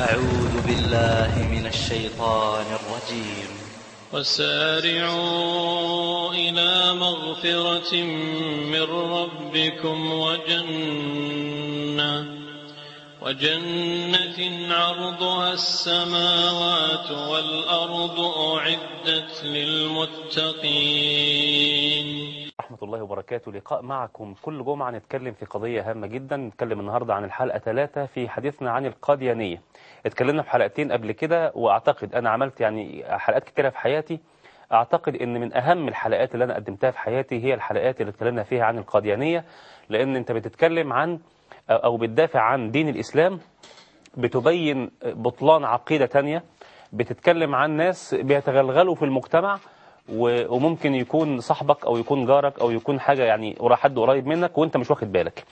أعوذ بالله من الشيطان الرجيم. وسارعوا إلى مغفرة من ربكم وجنة عرضها السماوات والأرض أعدت للمتقين. ورحمة الله وبركاته. لقاء معكم كل جمعة نتكلم في قضية هامة جدا. نتكلم النهاردة عن الحلقة 3 في حديثنا عن القاديانية. اتكلمنا في حلقتين قبل كده، واعتقد انا عملت حلقات كتيرة في حياتي. اعتقد ان من اهم الحلقات اللي انا قدمتها في حياتي هي الحلقات اللي اتكلمنا فيها عن القاديانية، لان انت بتتكلم عن او بتدافع عن دين الاسلام، بتبين بطلان عقيدة تانية، بتتكلم عن ناس بيتغلغلوا في المجتمع، وممكن يكون صاحبك او يكون جارك او يكون حاجة حد قريب منك وانت مش واخد بالك.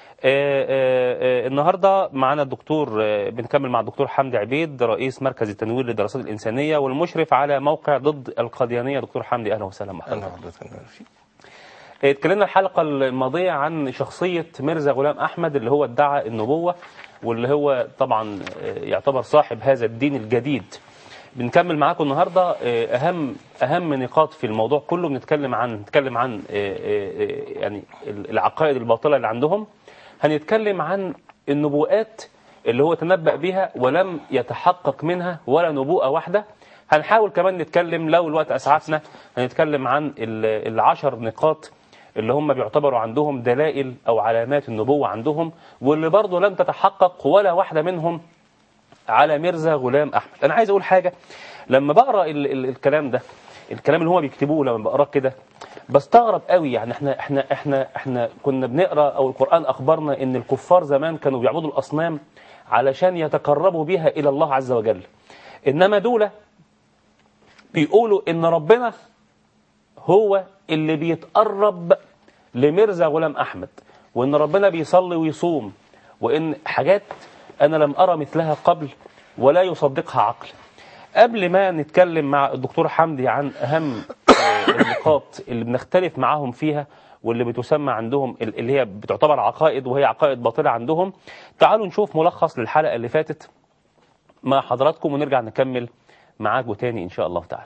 النهاردة معنا الدكتور، بنكمل مع الدكتور حمدي عبيد، رئيس مركز التنوير للدراسات الإنسانية والمشرف على موقع ضد القاديانية. دكتور حمدي أهلا وسهلا بحضرتك. اتكلمنا الحلقة الماضية عن شخصية ميرزا غلام أحمد اللي هو ادعى النبوة، واللي هو طبعا يعتبر صاحب هذا الدين الجديد. بنكمل معاكم النهاردة أهم نقاط في الموضوع كله. بنتكلم عن العقائد الباطلة اللي عندهم. هنتكلم عن النبوءات اللي هو تنبأ بها ولم يتحقق منها ولا نبوءة واحدة. هنحاول كمان نتكلم لو الوقت أسعفنا هنتكلم عن 10 نقاط اللي هم بيعتبروا عندهم دلائل أو علامات النبوة عندهم، واللي برضه لم تتحقق ولا واحدة منهم على ميرزا غلام أحمد. أنا عايز أقول حاجة، لما بقرأ الكلام ده، الكلام اللي هم بيكتبوه، لما بقرأ كده بستغرب قوي. احنا كنا بنقرأ او القرآن اخبرنا ان الكفار زمان كانوا بيعبدوا الاصنام علشان يتقربوا بها الى الله عز وجل، انما دول بيقولوا ان ربنا هو اللي بيتقرب لميرزا غلام احمد، وان ربنا بيصلي ويصوم، وان حاجات انا لم ارى مثلها قبل ولا يصدقها عقل. قبل ما نتكلم مع الدكتور حمدي عن أهم النقاط اللي بنختلف معاهم فيها واللي بتسمى عندهم اللي هي بتعتبر عقائد وهي عقائد باطلة عندهم، تعالوا نشوف ملخص للحلقة اللي فاتت مع حضراتكم ونرجع نكمل معاكم تاني إن شاء الله تعالى.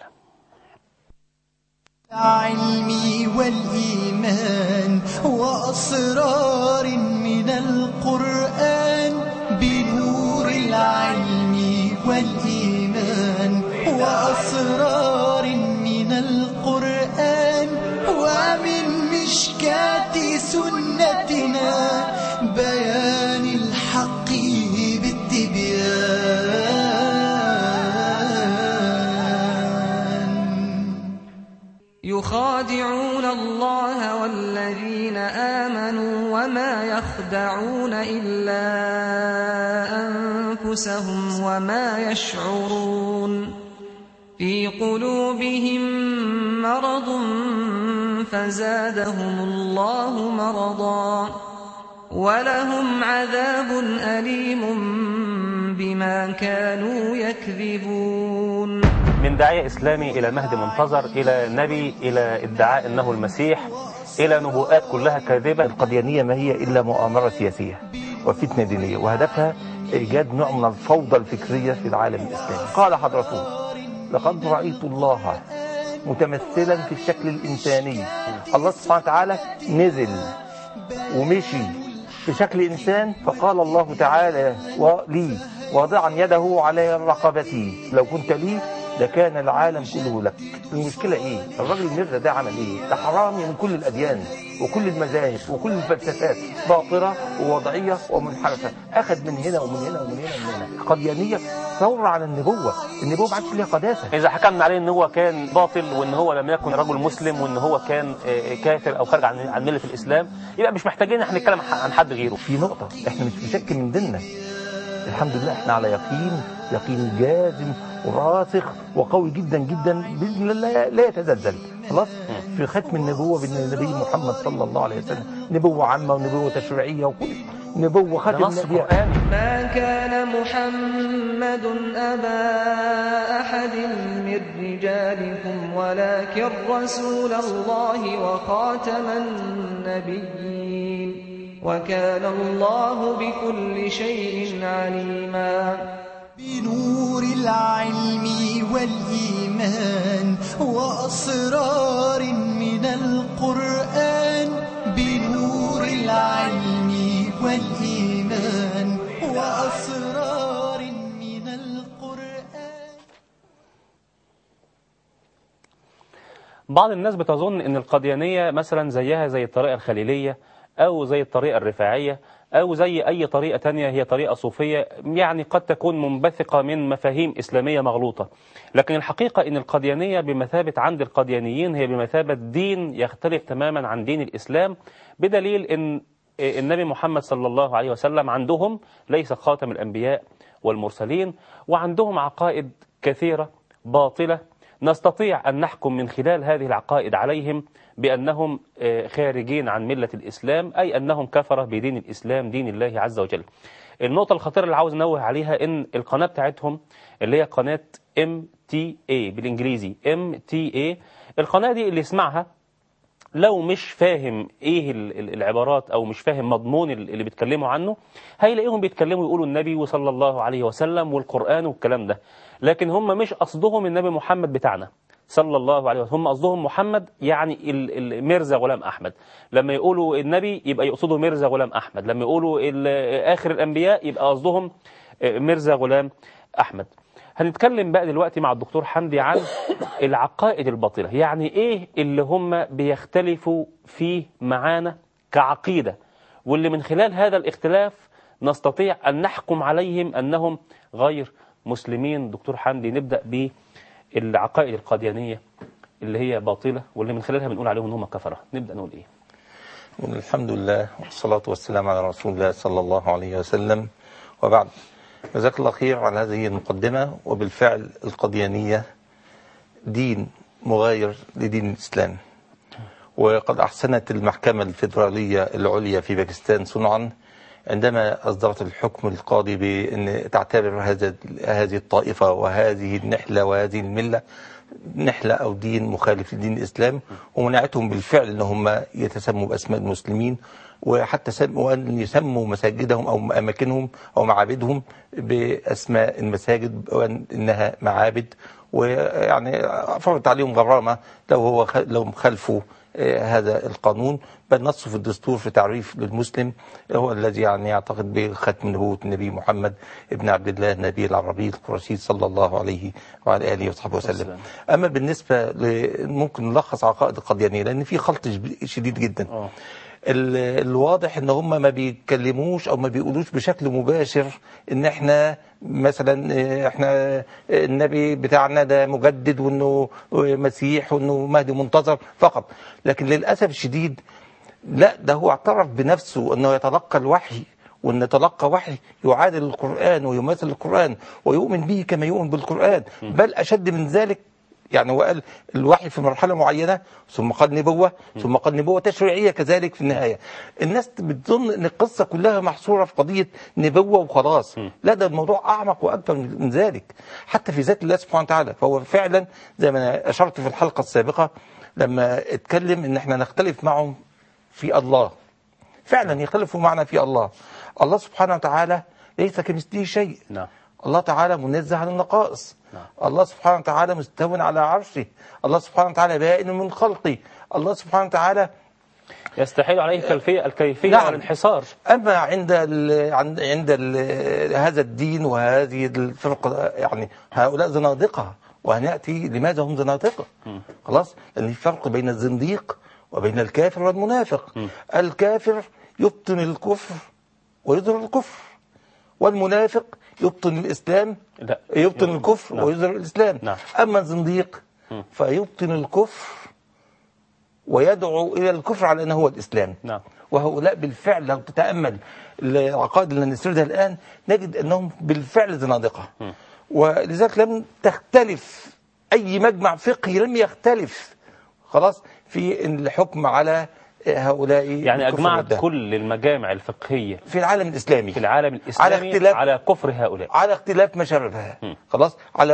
علمي والإيمان وأسرار من القرآن، بنور العلم والإيمان وأسرار من القرآن، ومن مشكاة سنتنا بيان الحق بالتبيان. يخادعون الله والذين آمنوا وما يخدعون إلا أنفسهم وما يشعرون. في قلوبهم مرض فزادهم الله مرضا ولهم عذاب أليم بما كانوا يكذبون. من داعية إسلامي إلى مهدي منتظر إلى نبي إلى ادعاء أنه المسيح إلى نبوءات كلها كاذبة. القاديانية ما هي إلا مؤامرة سياسية وفتنة دينية، وهدفها إيجاد نوع من الفوضى الفكرية في العالم الإسلامي. قال حضرته: لقد رأيت الله متمثلا في الشكل الإنساني. الله سبحانه وتعالى نزل ومشي في شكل إنسان، فقال الله تعالى لي واضعا يده على رقبتي: لو كنت لي لكان العالم كله لك. المشكلة ايه؟ الراجل ميرزا ده عمل ايه؟ ده حرامي من كل الاديان وكل المذاهب وكل الفلسفات، باطلة ووضعية ومنحرفة. اخذ من هنا ومن هنا ومن هنا ومن هنا. القاديانية ثورة على النبوة ما عادش ليها قداسة. إذا حكمنا عليه ان هو كان باطل وان هو لم يكن رجل مسلم وان هو كان كافر او خارج عن ملة الاسلام، يبقى مش محتاجين احنا نتكلم عن حد غيره. في نقطة، احنا مش بشك من ديننا، الحمد لله احنا على يقين جازم وراسخ وقوي جدا جدا باذن الله لا يتزلزل. خلاص، في ختم النبوه بالنبي محمد صلى الله عليه وسلم، نبوه عامه ونبوه تشريعيه وكل نبوه ختم النبي. ما كان محمد أبا أحد من رجالكم ولكن رسول الله وخاتم النبيين وكان الله بكل شيء عليما. بنور العلم والإيمان وأسرار من القرآن. بنور العلم والإيمان وأسرار من القرآن. بعض الناس بتظن ان القاديانية مثلا زيها زي الطريقة الخليلية او زي الطريقة الرفاعية او زي اي طريقة تانية هي طريقة صوفية، يعني قد تكون منبثقة من مفاهيم اسلامية مغلوطة. لكن الحقيقة ان القاديانية بمثابة عند القاديانيين هي بمثابة دين يختلف تماما عن دين الاسلام، بدليل ان النبي محمد صلى الله عليه وسلم عندهم ليس خاتم الانبياء والمرسلين، وعندهم عقائد كثيرة باطلة نستطيع أن نحكم من خلال هذه العقائد عليهم بأنهم خارجين عن ملة الإسلام، أي أنهم كفرة بدين الإسلام دين الله عز وجل. النقطة الخطيرة اللي عاوز نوه عليها إن القناة بتاعتهم اللي هي قناة MTA بالإنجليزي MTA، القناة دي اللي يسمعها لو مش فاهم ايه العبارات او مش فاهم مضمون اللي بيتكلموا عنه، هيلاقيهم بيتكلموا يقولوا النبي صلى الله عليه وسلم والقرآن والكلام ده، لكن هم مش قصدهم النبي محمد بتاعنا صلى الله عليه وسلم، هم قصدهم محمد يعني ميرزا غلام أحمد. لما يقولوا النبي يبقى يقصدوا ميرزا غلام أحمد، لما يقولوا آخر الأنبياء يبقى قصدهم ميرزا غلام أحمد. هنتكلم بقى دلوقتي مع الدكتور حمدي عن العقائد الباطلة، يعني ايه اللي هم بيختلفوا فيه معانا كعقيدة، واللي من خلال هذا الاختلاف نستطيع أن نحكم عليهم أنهم غير مسلمين. دكتور حمدي، نبدأ بالعقائد القاديانية اللي هي باطلة واللي من خلالها بنقول عليهم أنهم كفرة، نبدأ نقول ايه؟ الحمد لله والصلاة والسلام على رسول الله صلى الله عليه وسلم، وبعد. جزاك الله خير على هذه المقدمة. وبالفعل القاديانية دين مغاير لدين الإسلام، وقد أحسنت المحكمة الفيدرالية العليا في باكستان صنعا عندما أصدرت الحكم القاضي بأن تعتبر هذه الطائفة وهذه النحلة وهذه الملة نحلة أو دين مخالف لدين الإسلام، ومنعتهم بالفعل أنهم يتسموا بأسماء المسلمين، وحتى وأن يسموا مساجدهم أو أماكنهم أو معابدهم بأسماء المساجد وأنها معابد، ويعني فرضت عليهم غرامة لو خلفوا هذا القانون. بل نص في الدستور في تعريف للمسلم هو الذي يعني يعتقد بختم نبوة النبي محمد ابن عبد الله النبي العربي القرشي صلى الله عليه وعلى آله وصحبه وسلم. أما بالنسبة ممكن نلخص عقائد القاديانية لأن في خلط شديد جدا. الواضح ان هم ما بيتكلموش او ما بيقولوش بشكل مباشر ان احنا مثلا احنا النبي بتاعنا ده مجدد وانه مسيح وانه مهدي منتظر فقط، لكن للأسف الشديد لا، ده هو اعترف بنفسه انه يتلقى الوحي، وان يتلقى وحي يعادل القرآن ويماثل القرآن ويؤمن به كما يؤمن بالقرآن، بل اشد من ذلك. يعني هو قال الوحي في مرحلة معينة، ثم قال نبوة، ثم قال نبوة تشريعية كذلك في النهاية. الناس بتظن ان القصة كلها محصورة في قضية نبوة وخلاص، لا، ده الموضوع أعمق وأكبر من ذلك، حتى في ذات الله سبحانه وتعالى. فهو فعلا زي ما أنا أشرت في الحلقة السابقة لما اتكلم ان احنا نختلف معهم في الله، فعلا يختلفوا معنا في الله. الله سبحانه وتعالى ليس كمثله شيء، الله تعالى منزه عن النقائص، الله سبحانه وتعالى مستو على عرشه، الله سبحانه وتعالى بائن من خلقه، الله سبحانه وتعالى يستحيل عليه الكيفية والانحصار. أما عند هذا الدين وهذه الفرقة، يعني هؤلاء زنادقة، وهنأتي لماذا هم زنادقة. خلاص، لأن في فرق بين الزنديق وبين الكافر والمنافق. الكافر يبطن الكفر ويظهر الكفر، والمنافق يبطن الإسلام، يبطن الكفر ويظهر الإسلام. أما الزنديق فيبطن الكفر ويدعو إلى الكفر على أنه هو الإسلام. وهؤلاء بالفعل لو تتأمل العقائد اللي نسردها الآن نجد أنهم بالفعل زنادقة. ولذلك لم تختلف أي مجمع فقهي، لم يختلف خلاص في الحكم على هؤلاء. يعني أجمعت كل المجامع الفقهية في العالم الإسلامي على كفر هؤلاء، على اختلاف مشاربها، خلاص، على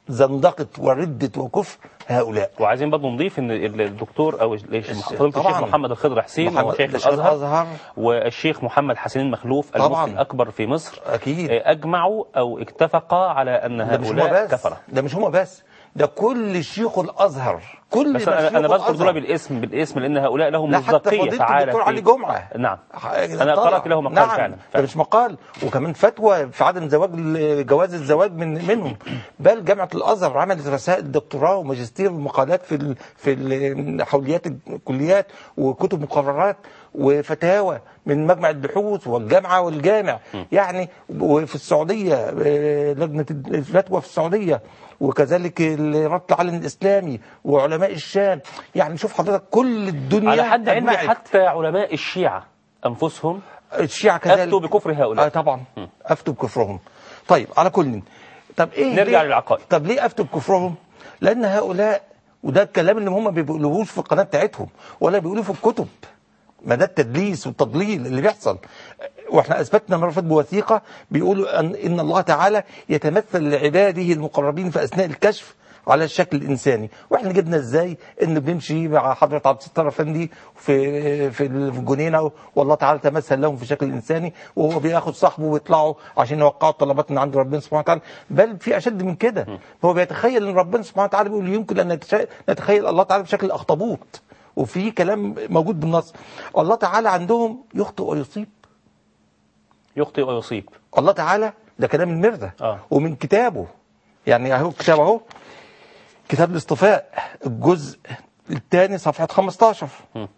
زندقة وردة وكفر هؤلاء. وعايزين برضه نضيف ان الدكتور او فضيلة الشيخ محمد الخضر حسين هو شيخ الازهر، والشيخ محمد حسين المخلوف المفتي الاكبر في مصر اكيد اجمعوا او اتفقا على ان هؤلاء كفرة. ده مش هم بس، ده كل شيوخ الازهر، كل بس انا بذكر دول بالاسم لان هؤلاء لهم مصداقيه فعاله. الدكتور علي جمعه، نعم انا قرات له مقال. نعم. فعلا ده مش مقال، وكمان فتوى في عدم جواز الزواج منهم. بل جامعه الازهر عملت رسائل دكتوراه وماجستير ومقالات في حوليات الكليات وكتب مقررات وفتاوى من مجمع البحوث والجامعه والجامع يعني. وفي السعوديه لجنه الفتوى في السعوديه، وكذلك ربط العالم الاسلامي وعلماء الشام. يعني شوف حضرتك كل الدنيا على حد علمي حتى علماء الشيعة انفسهم الشيعة كذلك افتوا بكفر هؤلاء. طبعا افتوا بكفرهم. طيب على كل، طب ايه نرجع للعقائد. طب ليه افتوا بكفرهم؟ لان هؤلاء، وده الكلام اللي هم ما بيقولوهوش في القناه بتاعتهم ولا بيقولوه في الكتب، ما ده التدليس والتضليل اللي بيحصل. واحنا اثبتنا مره فاتت بوثيقه بيقولوا ان الله تعالى يتمثل لعباده المقربين في اثناء الكشف على الشكل الانساني. واحنا جبنا ازاي ان بنمشي مع حضره عبد الستار افندي في الجنينه والله تعالى تمثل لهم في شكل انساني، وهو بياخد صاحبه ويطلعوا عشان يوقعوا الطلبات من عند ربنا سبحانه وتعالى. بل في اشد من كده، هو بيتخيل ان ربنا سبحانه وتعالى بيقول يمكن ان نتخيل الله تعالى بشكل اخطبوط. وفي كلام موجود بالنص، الله تعالى عندهم يخطئ ويصيب. يخطئ ويصيب الله تعالى، ده كلام المرزا ومن كتابه. يعني اهو كتاب، اهو كتاب الاصطفاء الجزء الثاني صفحة 15.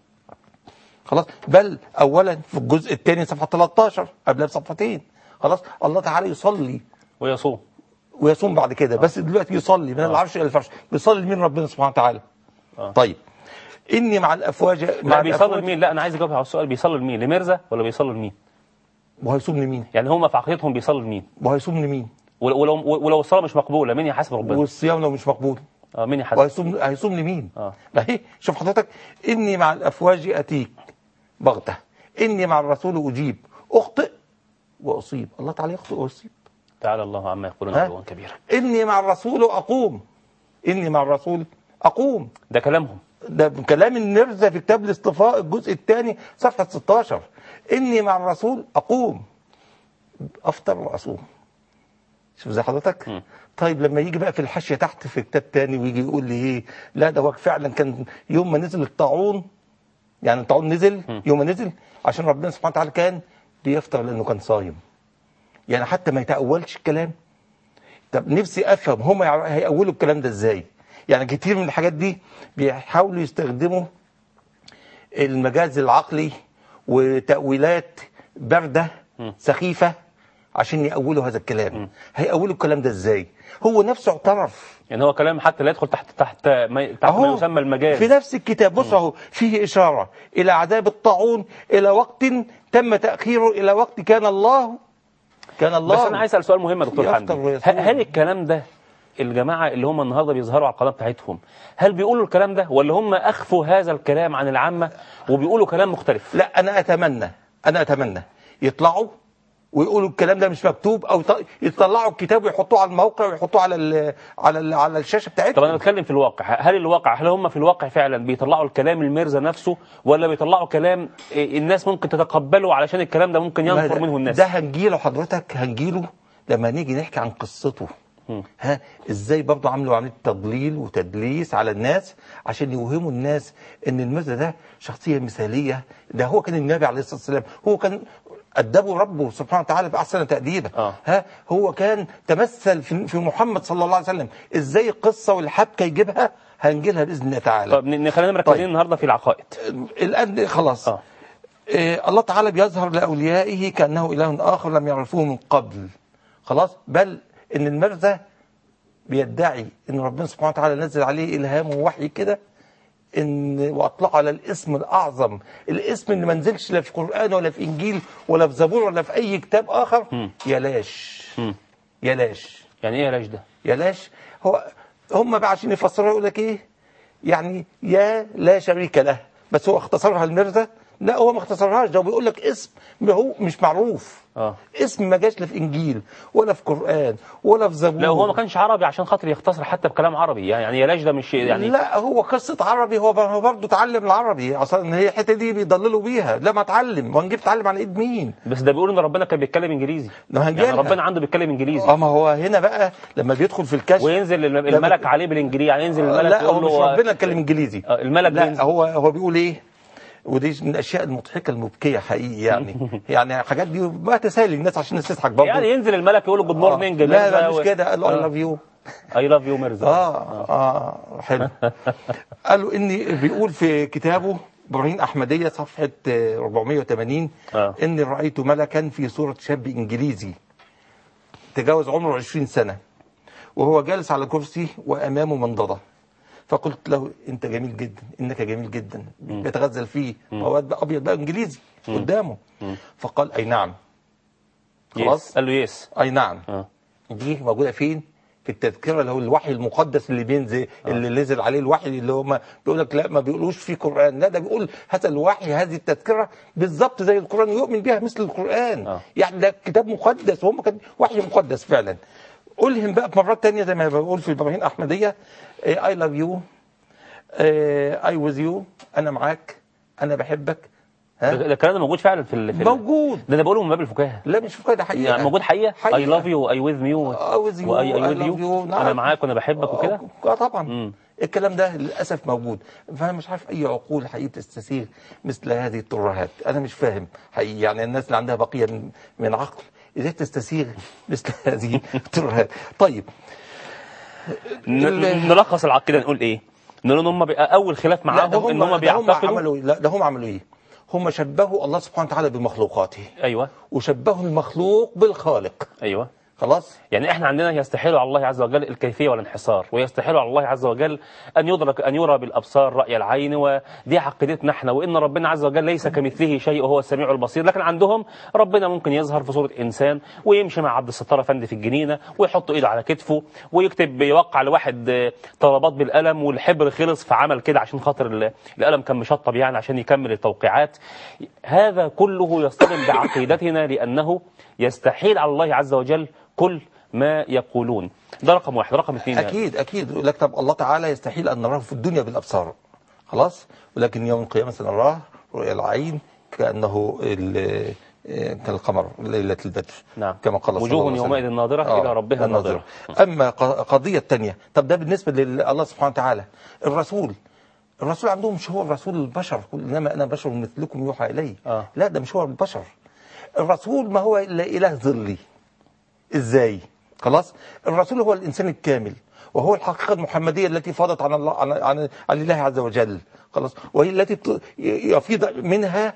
خلاص. بل اولا في الجزء الثاني صفحة 13 قبلها بصفحتين. خلاص. الله تعالى يصلي ويصوم بعد كده. بس دلوقتي يصلي من العرش الى الفرش. بيصلي لمين؟ ربنا سبحانه وتعالى. طيب اني مع الافواج لا بيصلي لمين؟ لا انا عايز اجاوب على السؤال. بيصلي لمين؟ لمرزا ولا بيصلي لمين؟ وهيصوم لمين؟ يعني هم في عقيدتهم بيصلوا لمين؟ وهيصوم لمين؟ ولو الصلاه مش مقبوله مين يحاسب ربنا؟ والصيام لو مش مقبول مين يحاسب؟ هيصوم لمين؟ اهي شوف حضرتك، اني مع الافواج اتيك بغته، اني مع الرسول اجيب، اخطئ واصيب. الله تعالى يخطئ ويصيب. تعالى الله عما يقولون علوا كبيرا. اني مع الرسول اقوم، اني مع الرسول اقوم. ده كلامهم، ده كلام النرزة في كتاب الاصطفاء الجزء الثاني صفحة 16. إني مع الرسول أقوم أفطر وأصوم. شوف زي حضرتك. طيب لما يجي بقى في الحاشية تحت في كتاب تاني ويجي يقول لي إيه، لا ده هو فعلا كان يوم ما نزل الطاعون، يعني الطاعون نزل يوم ما نزل عشان ربنا سبحانه وتعالى كان بيفطر لأنه كان صايم. يعني حتى ما يتأولش الكلام. طب نفسي أفهم هم هيأولوا الكلام ده إزاي؟ يعني كتير من الحاجات دي بيحاولوا يستخدموا المجاز العقلي وتأويلات باردة سخيفة عشان يأولوا هذا الكلام. هيأولوا الكلام ده ازاي؟ هو نفسه اعترف. يعني هو كلام حتى لا يدخل تحت ما يسمى المجاز. في نفس الكتاب بص اهو فيه إشارة إلى عذاب الطاعون إلى وقت تم تأخيره إلى وقت كان الله. بس أنا عايز أسأل سؤال مهم يا دكتور حمدي. هل الكلام ده الجماعة اللي هم النهاردة بيظهروا على القناة بتاعتهم هل بيقولوا الكلام ده ولا هم أخفوا هذا الكلام عن العامة وبيقولوا كلام مختلف؟ لا أنا أتمنى يطلعوا ويقولوا الكلام ده مش مكتوب، أو يطلعوا الكتاب ويحطوه على الموقع ويحطوه على الشاشة بتاعتهم. طب أنا بتكلم في الواقع. هل هم في الواقع فعلا بيطلعوا الكلام المرزا نفسه ولا بيطلعوا كلام الناس ممكن تتقبله علشان الكلام ده ممكن ينفر منه الناس؟ ده هنجيله حضرتك، هنجيله لما نيجي نحكي عن قصته. ازاي برضه عملوا عمليه تضليل وتدليس على الناس عشان يوهموا الناس ان المرزا ده شخصيه مثاليه. ده هو كان النبي عليه الصلاه والسلام، هو كان أدبه ربه سبحانه وتعالى بأحسن تأديبه. هو كان تمثل في محمد صلى الله عليه وسلم. ازاي القصه والحبكه يجيبها هنجيلها باذن الله تعالى. طب خلينا مركزين النهارده في العقائد. الان خلاص. الله تعالى بيظهر لاوليائه كانه اله اخر لم يعرفوه من قبل. خلاص. بل ان المرزا بيدعي ان ربنا سبحانه وتعالى نزل عليه الهام ووحي كده واطلق على الاسم الاعظم، الاسم اللي ما نزلش لا في قرآن ولا في انجيل ولا في زبور ولا في اي كتاب اخر. يلاش. يلاش. يعني ايه يلاش ده؟ يلاش هم بقى عشان يفسروا يقول لك ايه، يعني يا لا شريك له، بس هو اختصرها المرزا لا هو ما اختصرهاش، ده بيقول لك اسم هو مش معروف. اسم ما جاش لا في انجيل ولا في قران ولا في زبور. لا هو ما كانش عربي عشان خاطر يختصر حتى بكلام عربي، يعني يلاش ده مش يعني. لا هو قصه عربي، هو برضه اتعلم العربي اصلا، هي الحته دي بيضللوا بيها. لا ما اتعلم، وهنجيب اتعلم على ايد مين؟ بس ده بيقول ان ربنا كان بيتكلم انجليزي، يعني ربنا عنده بيتكلم انجليزي. ما هو هنا بقى لما بيدخل في الكشف وينزل الملك عليه بالانجليزي، يعني ينزل الملك لا يقول هو له مش ربنا اتكلم انجليزي، الملك لا بينزل. هو بيقول ايه، ودي من الاشياء المضحكه المبكيه حقيقي يعني. يعني الحاجات دي ما تسالي الناس عشان الناس تضحك برضه. يعني ينزل الملك يقول له جود مورنينج. لا مش كده، قال له اي لاف يو. اي لاف يو مرزا. حلو. قالوا اني بيقول في كتابه ابراهيم احمديه صفحه 480 اني رايت ملكا في صوره شاب انجليزي تجاوز عمره 20 سنه وهو جالس على كرسي وامامه منضده، فقلت له انت جميل جدا، انك جميل جدا، بيتغزل فيه مواد ابيض بقى انجليزي قدامه. فقال اي نعم. خلاص قال له يس، اي نعم. دي موجوده فين؟ في التذكره اللي هو الوحي المقدس اللي بينزل، اللي نزل عليه الوحي، اللي هم بيقول لك لا ما بيقولوش في قران، لا ده بيقول هذا الوحي، هذه التذكره بالظبط زي القران، يؤمن بها مثل القران. يعني ده كتاب مقدس، وهم كان وحي مقدس فعلا. ألهم بقى في مرات تانية زي ما بقول في إبراهيم أحمدية I love you I with you، أنا معاك، أنا بحبك. ده الكلام ده موجود فعلا في موجود. ده أنا بقوله من باب الفكاهة. لا مش فكاهة، ده حقيقة يعني موجود حقيقة. I love you I with you I with you، أنا معاك وأنا بحبك وكده. طبعا. الكلام ده للأسف موجود، فأنا مش عارف أي عقول حقيقي تستسيغ مثل هذه الترهات. أنا مش فاهم حقيقي، يعني الناس اللي عندها بقية من عقل ازاي تستسيغ مثل هذه الترهات. طيب نلخص العقيده، نقول ايه؟ نقول ان هم اول خلاف معاهم ان هم بيعتقدوا. لا ده هم عملوا ايه؟ هم شبهوا الله سبحانه وتعالى بمخلوقاته. ايوه. وشبهوا المخلوق بالخالق. ايوه. خلاص. يعني احنا عندنا يستحيل على الله عز وجل الكيفيه والانحصار، ويستحيل على الله عز وجل ان يدرك، ان يرى بالابصار راي العين، ودي عقيدتنا احنا، وان ربنا عز وجل ليس كمثله شيء وهو السميع البصير. لكن عندهم ربنا ممكن يظهر في صوره انسان، ويمشي مع عبد الستار افندي في الجنينه، ويحط ايده على كتفه، ويكتب يوقع لواحد طلبات بالقلم، والحبر خلص فعمل كده عشان خاطر القلم كان مشطب يعني عشان يكمل التوقيعات. هذا كله يصطدم بعقيدتنا، لانه يستحيل على الله عز وجل كل ما يقولون. ده رقم واحد. رقم اثنين، أكيد لك طب الله تعالى يستحيل أن نراه في الدنيا بالأبصار، خلاص، ولكن يوم القيامة سنراه رؤيا العين كأنه كالقمر ليلة البدر. نعم. كما قال وجوه يومئذ ناظرة إلى ربها ناظرة. أما قضية تانية، طب ده بالنسبة لله سبحانه وتعالى. الرسول عندهم مش هو الرسول البشر، إنما أنا بشر مثلكم يوحى إلي. لا ده مش هو البشر. الرسول ما هو إلا إله ظلي. إزاي؟ خلاص. الرسول هو الإنسان الكامل، وهو الحقيقة المحمدية التي فاضت عن الله عن الله عز وجل، خلاص، وهي التي يفيض منها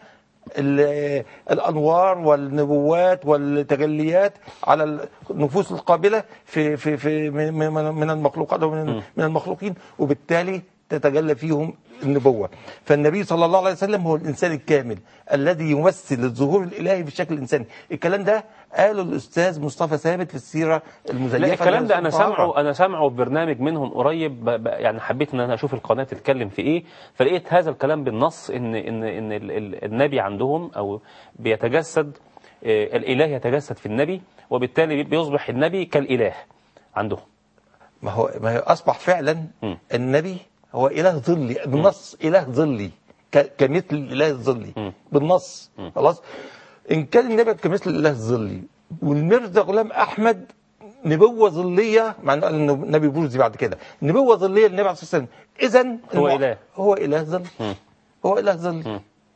الأنوار والنبوات والتجليات على النفوس القابلة في من المخلوقات ومن المخلوقين، وبالتالي تتجلى فيهم النبوة. فالنبي صلى الله عليه وسلم هو الإنسان الكامل الذي يمثل الظهور الإلهي بالشكل الإنساني. الكلام ده قاله الأستاذ مصطفى ثابت في السيرة المزيفة. لا الكلام ده أنا سامعه في برنامج منهم قريب، يعني حبيت أن أنا أشوف القناة تتكلم في إيه، فلقيت هذا الكلام بالنص إن النبي عندهم أو بيتجسد، الإله يتجسد في النبي، وبالتالي بيصبح النبي كالإله عندهم. ما هو أصبح فعلا النبي هو إله ظلي بالنص، إله ظلي كمثل الإله الظلي بالنص، خلاص. إن كان النبي كمثل الإله الظلي، والمرزا غلام أحمد نبوة ظلية، مع أنه النبي بروزي بعد كده نبوة ظلية للنبي عليه الصلاة والسلام، إذن هو إله ظلي. هو إله ظلي.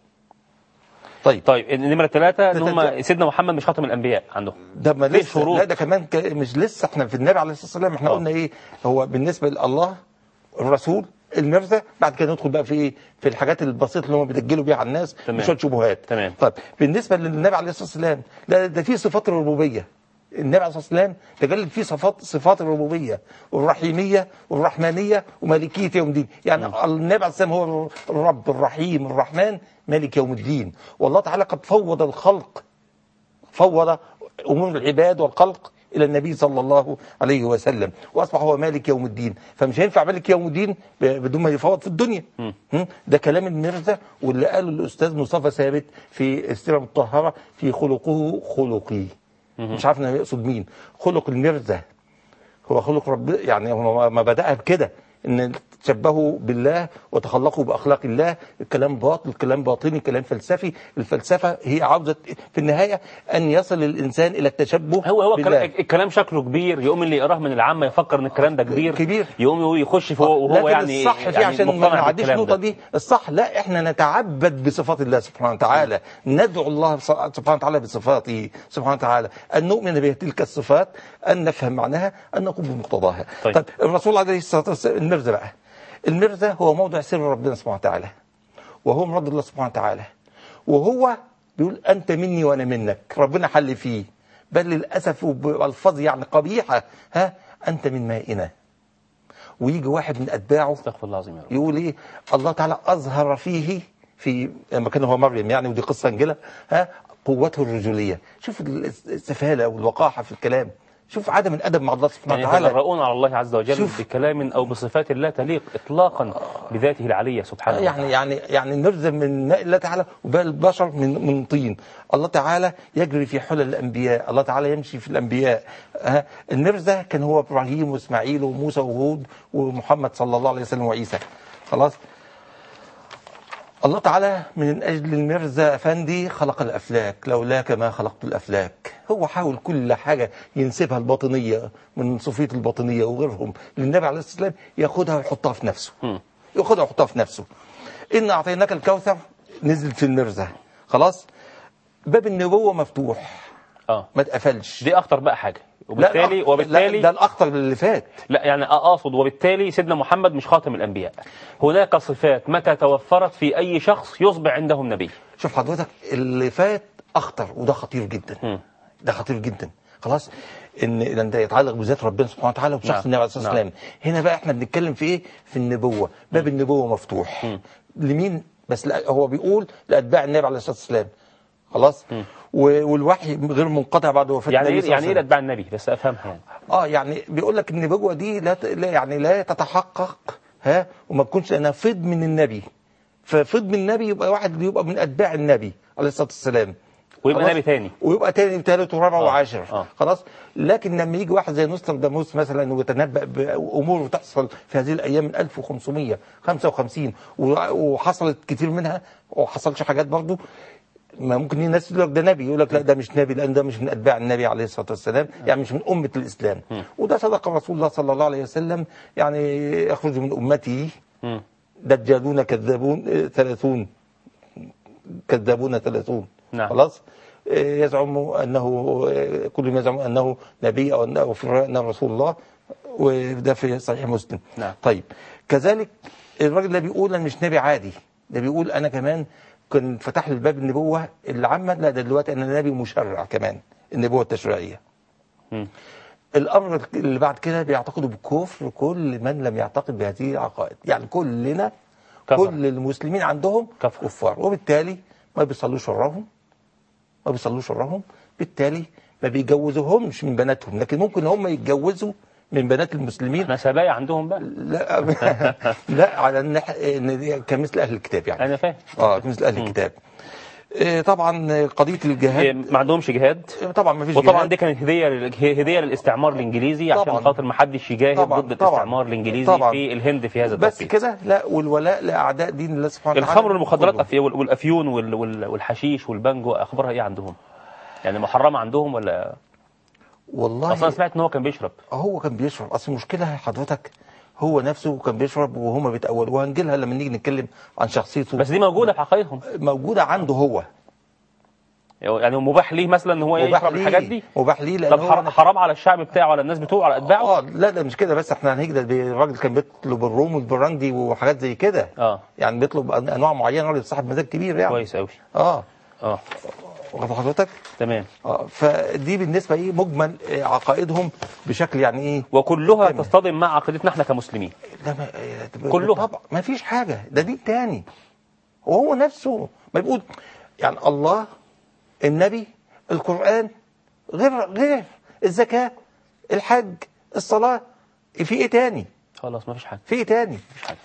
طيب النمرة 3 ان هم سيدنا محمد مش خاتم الانبياء عندهم. ده ما لسه، لا ده كمان مش لسه. احنا في النبي عليه الصلاه والسلام احنا قلنا ايه هو بالنسبه لله الرسول المرزا، بعد كده ندخل بقى في ايه، في الحاجات البسيطه اللي هم بيدجلوا بيها على الناس بشويه شبهات. تمام. طيب بالنسبه للنبي عليه الصلاه والسلام ده في صفات الربوبيه. النبي عليه الصلاه والسلام تجلت فيه صفات الربوبيه والرحيميه والرحمانيه ومالكيه يوم الدين. يعني النبي عليه الصلاه والسلام هو الرب الرحيم الرحمن مالك يوم الدين. والله تعالى قد فوض الخلق، فوض امور العباد والخلق إلى النبي صلى الله عليه وسلم، وأصبح هو مالك يوم الدين. فمش هينفع مالك يوم الدين بدون ما يفوض في الدنيا. ده كلام المرزا، واللي قاله الأستاذ مصطفى ثابت في السيرة المطهرة في خلقه خلقي. مش عارف أنا يقصد مين. خلق المرزا هو خلق رب، يعني هو ما بدأها بكده ان تشبهوا بالله وتخلقوا باخلاق الله. الكلام باطل، الكلام باطني، كلام فلسفي. الفلسفه هي عاوزه في النهايه ان يصل الانسان الى التشبه هو بالله. الكلام شكله كبير، يقوم اللي يقراه من العامه يفكر ان الكلام ده كبير يقوم يخش فيه وهو يعني الصح فيه، عشان ما نعديش النقطه دي. الصح لا، احنا نتعبد بصفات الله سبحانه وتعالى، ندعو الله سبحانه وتعالى بصفاته سبحانه وتعالى، ان نؤمن بتلك الصفات، ان نفهم معناها، ان نقوم بمقتضاها. طيب الرسول عليه الصلاه والسلام، المرزا بقى، المرزا هو موضع سر ربنا سبحانه وتعالى، وهو مراد الله سبحانه وتعالى، وهو بيقول أنت مني وأنا منك. ربنا حل فيه، بل للأسف بالفاظ يعني قبيحة، أنت من مائنا. ويجي واحد من أتباعه استغفر الله العظيم يقول إيه؟ الله تعالى أظهر فيه في لما كان هو مريم يعني، ودي قصة نجلة، قوته الرجولية. شوف السفالة والوقاحة في الكلام، شوف عدم الادب مع الله سبحانه وتعالى. يعني يتجرؤون على الله عز وجل بكلام او بصفات لا تليق اطلاقا بذاته العليه سبحانه وتعالى. يعني نرزم من ماء الله تعالى، وباقي البشر من طين. الله تعالى يجري في حلل الانبياء، الله تعالى يمشي في الانبياء. المرزا كان هو ابراهيم واسماعيل وموسى وهود ومحمد صلى الله عليه وسلم وعيسى. خلاص. الله تعالى من أجل المرزا أفندي خلق الأفلاك، لولاك ما خلقت الأفلاك. هو حاول كل حاجة ينسبها الباطنية من صوفية الباطنية وغيرهم للنبي عليه الصلاة والسلام، ياخدها ويحطها في نفسه. ياخدها ويحطها في نفسه. إن أعطيناك الكوثر نزل في المرزا. خلاص. باب النبوة مفتوح، ما اتقفلش. دي أخطر بقى حاجة. وبالتالي ده الأخطر اللي فات. لا يعني أقصد وبالتالي سيدنا محمد مش خاتم الأنبياء. هناك صفات متى توفرت في أي شخص يصبح عنده النبي. شوف حضرتك اللي فات أخطر، وده خطير جدا. ده خطير جدا. خلاص. ان ده يتعلق بذات ربنا سبحانه وتعالى وبشخص النبي عليه الصلاه والسلام. هنا بقى احنا بنتكلم في ايه؟ في النبوه. باب النبوه مفتوح. لمين بس؟ لا، هو بيقول لاتباع النبي عليه الصلاه والسلام. خلاص. والوحي غير منقطع بعد وفاه النبي. يعني ايه لاتباع النبي؟ بس افهمها يعني. يعني بيقول لك النبوه دي لا تتحقق وما تكونش لانها فض من النبي. ففض من النبي يبقى واحد يبقى من اتباع النبي عليه الصلاه والسلام، ويبقى نبي تاني، ويبقى تاني وثالث ورابع وعاشر. خلاص. لكن لما يجي واحد زي نوستراداموس مثلا ويتنبأ بأمور تحصل في هذه الأيام من 1555 وحصلت كتير منها وحصلش حاجات برضو، ما ممكن الناس يقول لك ده نبي، يقول لك لا ده مش نبي لأن ده مش من أتباع النبي عليه الصلاة والسلام، يعني مش من أمة الإسلام. وده صدق رسول الله صلى الله عليه وسلم، يعني يخرج من أمتي دجالون كذابون 30 كذابون 30. نعم. خلاص. يزعم أنه كل ما يزعم أنه نبي أو أنه رسول الله، وده في صحيح مسلم. نعم. طيب كذلك الراجل ده بيقول أنا مش نبي عادي، ده بيقول أنا كمان كان فتح لي باب النبوة العامة، لا ده دلوقتي أنا نبي مشرع كمان، النبوة التشريعية. الأمر اللي بعد كده بيعتقدوا بالكفر كل من لم يعتقد بهذه العقائد، يعني كلنا كفر. كل المسلمين عندهم كفار، وبالتالي ما بيصلوش وراهم، بالتالي ما بيجوزوهمش من بناتهم، لكن ممكن هم يتجوزوا من بنات المسلمين. احنا سبايا عندهم بقى. لا على ان كمثل اهل الكتاب يعني. انا فاهم. كمثل اهل الكتاب. طبعا قضيه الجهاد ما عندهمش جهاد طبعا، ما فيش وطبعا جهاد. دي كانت هديه للاستعمار الانجليزي عشان خاطر ما حدش يجاهد ضد الاستعمار الانجليزي في الهند في هذا التوقيت. بس كده لا، والولاء لاعداء دين الله سبحانه وتعالى. الخمر والمخدرات والافيون والحشيش والبانجو اخبارها ايه عندهم؟ يعني محرمه عندهم ولا؟ والله اصلا سمعت ان هو كان بيشرب. هو كان بيشرب. اصل المشكله حضرتك هو نفسه كان بيشرب وهم بيتأولوا، وهنجيلها لما نيجي نتكلم عن شخصيته. بس دي موجوده في عقائدهم، موجوده عنده هو. يعني مباح ليه مثلا ان هو يشرب الحاجات دي؟ مباح ليه لان طب حرام على الشعب بتاعه وعلى الناس بتوعه على اتباعه؟ لا ده مش كده بس، احنا هنيجي الراجل كان بيطلب الروم والبراندي وحاجات زي كده. يعني بيطلب انواع معينه، راجل صاحب مزاج كبير يعني. كويس قوي. واخد حضرتك؟ تمام. فدي بالنسبه مجمل عقائدهم بشكل يعني ايه، وكلها تصطدم مع عقيدتنا احنا كمسلمين. كلها طبعا ما فيش حاجه، ده دين تاني. وهو نفسه ما بيقول يعني الله، النبي، القرآن، غير الزكاة الحج، الصلاة، في ايه تاني؟ خلاص ما فيش حاجة. في ايه تاني؟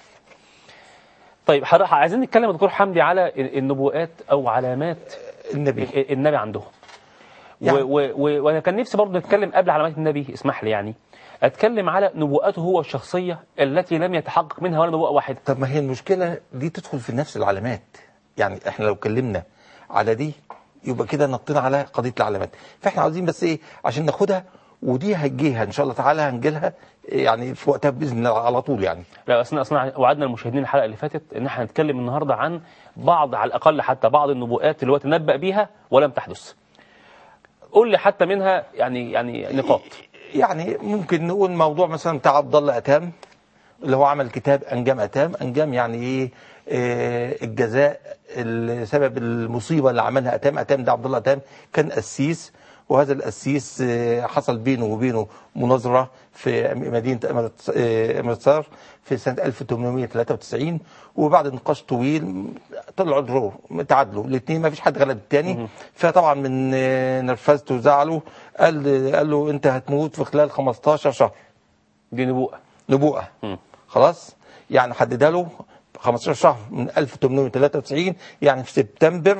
طيب حضرتك عايزين نتكلم يا دكتور حمدي على النبوءات او علامات النبي عندهم يعني. وانا كان نفسي برضه نتكلم قبل علامات النبي، اسمح لي يعني اتكلم على نبوءاته هو الشخصيه التي لم يتحقق منها ولا نبوءه واحده. طب ما هي المشكله دي تدخل في نفس العلامات، يعني احنا لو اتكلمنا على دي يبقى كده نطينا على قضيه العلامات، فاحنا عاوزين بس ايه عشان ناخدها، ودي هتجيها ان شاء الله تعالى، هنجيلها يعني في وقتها باذن الله على طول يعني. لا اصلا وعدنا المشاهدين الحلقه اللي فاتت ان احنا هنتكلم النهارده عن بعض، على الاقل حتى بعض النبوءات اللي هو تنبأ بيها ولم تحدث. قول لي حتى منها يعني نقاط. يعني ممكن نقول موضوع مثلا بتاع عبد الله أتام اللي هو عمل كتاب أنجام أتام. أنجام يعني إيه؟ الجزاء سبب المصيبة اللي عملها أتام. أتام ده عبد الله أتام كان قسيس، وهذا القسيس حصل بينه وبينه مناظرة في مدينة أمرتسار في سنة 1893، وبعد نقاش طويل طلعوا درو تعادلوا الاثنين، ما فيش حد غلب الثاني. فطبعا من نرفزته وزعله قال له انت هتموت في خلال 15 شهر. دي نبوءة. خلاص يعني حددها له 15 شهر من 1893، يعني في سبتمبر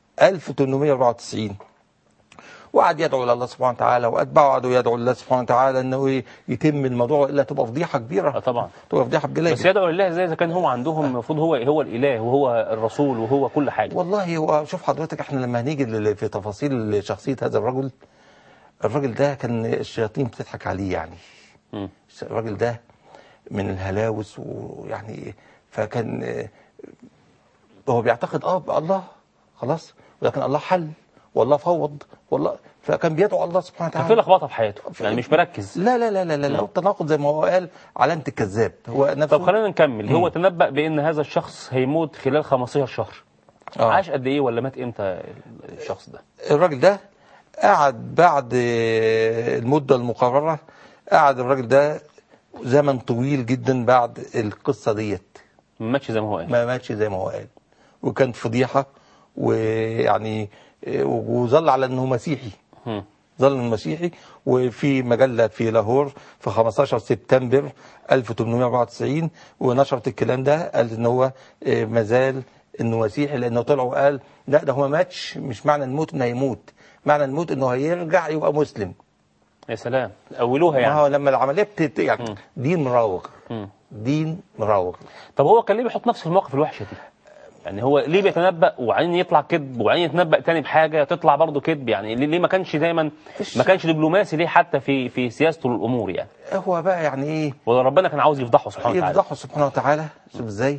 1894. وقعد يدعو الى الله سبحانه وتعالى، واتباعه قعدوا يدعو الله سبحانه وتعالى انه يتم الموضوع، الا تبقى فضيحه كبيره. طبعا تبقى فضيحه بجلاجل. بس يدعو لله ازاي اذا كان هو عندهم المفروض هو الاله وهو الرسول وهو كل حاجه؟ والله هو شوف حضرتك، احنا لما هنيجي في تفاصيل شخصيه هذا الراجل ده كان الشياطين بتضحك عليه يعني. الراجل ده من الهلاوس، ويعني فكان هو بيعتقد الله خلاص، ولكن الله حل والله فوض والله، فكان بيدعو الله سبحانه وتعالى. كان في لخبطه في حياته يعني مش مركز. لا لا لا لا لا, لا. التناقض زي ما هو قال علامه الكذاب هو نفسه. طب خلينا نكمل. هو تنبأ بان هذا الشخص هيموت خلال 15 شهر. عاش قد ايه ولا مات امتى الشخص ده؟ الراجل ده قعد بعد المده المقرره، قعد الراجل ده زمن طويل جدا بعد القصه ديت. ما ماتش زي ما هو قال. ما ماتش زي ما هو قال، وكانت فضيحه، ويعني وظل على انه مسيحي. ظل مسيحي. وفي مجله في لاهور في 15 سبتمبر 1894 ونشرت الكلام ده، قال ان هو مازال انه مسيحي، لانه طلع وقال لا ده هو ما ماتش، مش معنى الموت انه هيموت، معنى الموت انه هيرجع يبقى مسلم. يا سلام، اولوها يعني. ما هو لما العمليه يعني دين مراوغ. دين مراوغ. طب هو كان ليه بيحط نفسه في المواقف الوحشه دي؟ يعني هو ليه بيتنبأ وبعدين يطلع كذب وبعدين يتنبأ تاني بحاجه تطلع برضه كذب؟ يعني ليه ما كانش دايما ما كانش دبلوماسي ليه حتى في سياسته للامور يعني؟ هو بقى يعني ايه؟ وربنا كان عاوز يفضحه سبحانه وتعالى. يفضحه سبحانه وتعالى. شوف ازاي.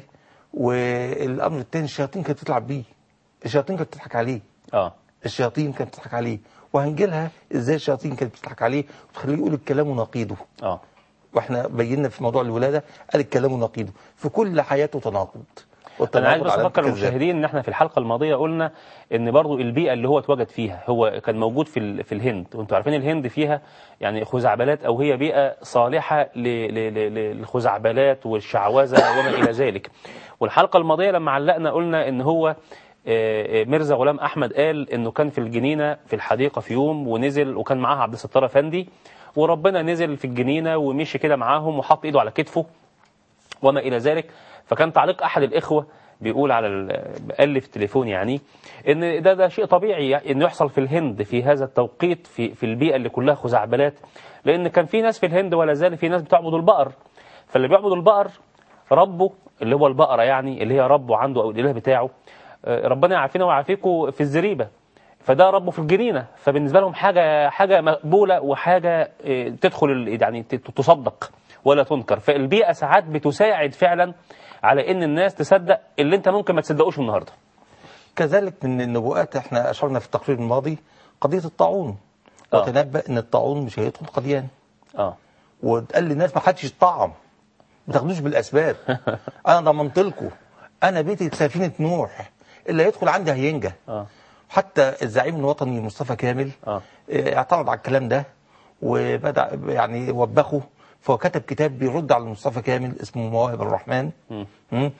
والامر الثاني الشياطين كانت بتلعب بيه، الشياطين كانت بتضحك عليه. الشياطين كانت بتضحك عليه، وهنجيلها ازاي الشياطين كانت بتضحك عليه وتخليه يقول الكلام ونقيضه. واحنا بينا في موضوع الولاده قال الكلام ونقيضه، في كل حياته تناقض. انا عايز بس افكر المشاهدين ان احنا في الحلقه الماضيه قلنا ان برضو البيئه اللي هو اتوجد فيها، هو كان موجود في الهند، وانتم عارفين الهند فيها يعني خزعبلات، او هي بيئه صالحه للخزعبلات والشعوذه وما الى ذلك. والحلقه الماضيه لما علقنا قلنا ان هو ميرزا غلام احمد قال انه كان في الجنينه في الحديقه في يوم ونزل، وكان معاه عبد الستار افندي، وربنا نزل في الجنينه ومشي كده معاهم وحط ايده على كتفه وما الى ذلك. فكان تعليق احد الاخوه بيقول على قال في التليفون يعني ان ده شيء طبيعي يعني انه يحصل في الهند في هذا التوقيت في البيئه اللي كلها خزعبلات، لان كان في ناس في الهند ولا زال في ناس بتعبد البقر، فاللي بيعبد البقر ربه اللي هو البقره يعني اللي هي ربه عنده او الاله بتاعه، ربنا يعافينا ويعافيكم في الزريبه، فده ربه في الجنينه، فبالنسبه لهم حاجه مقبوله وحاجه تدخل يعني تصدق ولا تنكر. فالبيئه ساعات بتساعد فعلا على ان الناس تصدق اللي انت ممكن ما تصدقوش النهارده. كذلك من النبوءات احنا اشرنا في التقرير الماضي قضيه الطاعون. وتنبأ ان الطاعون مش هيدخل قديان. وقال للناس ما حدش يطعم، ما تاخدوش بالاسباب. انا ضمنت لكم، انا بيتي سفينه نوح، اللي هيدخل عندي هينجى. حتى الزعيم الوطني مصطفى كامل اعترض على الكلام ده وبدأ يعني وبخه، فهو كتب كتاب بيرد على مصطفى كامل اسمه مواهب الرحمن.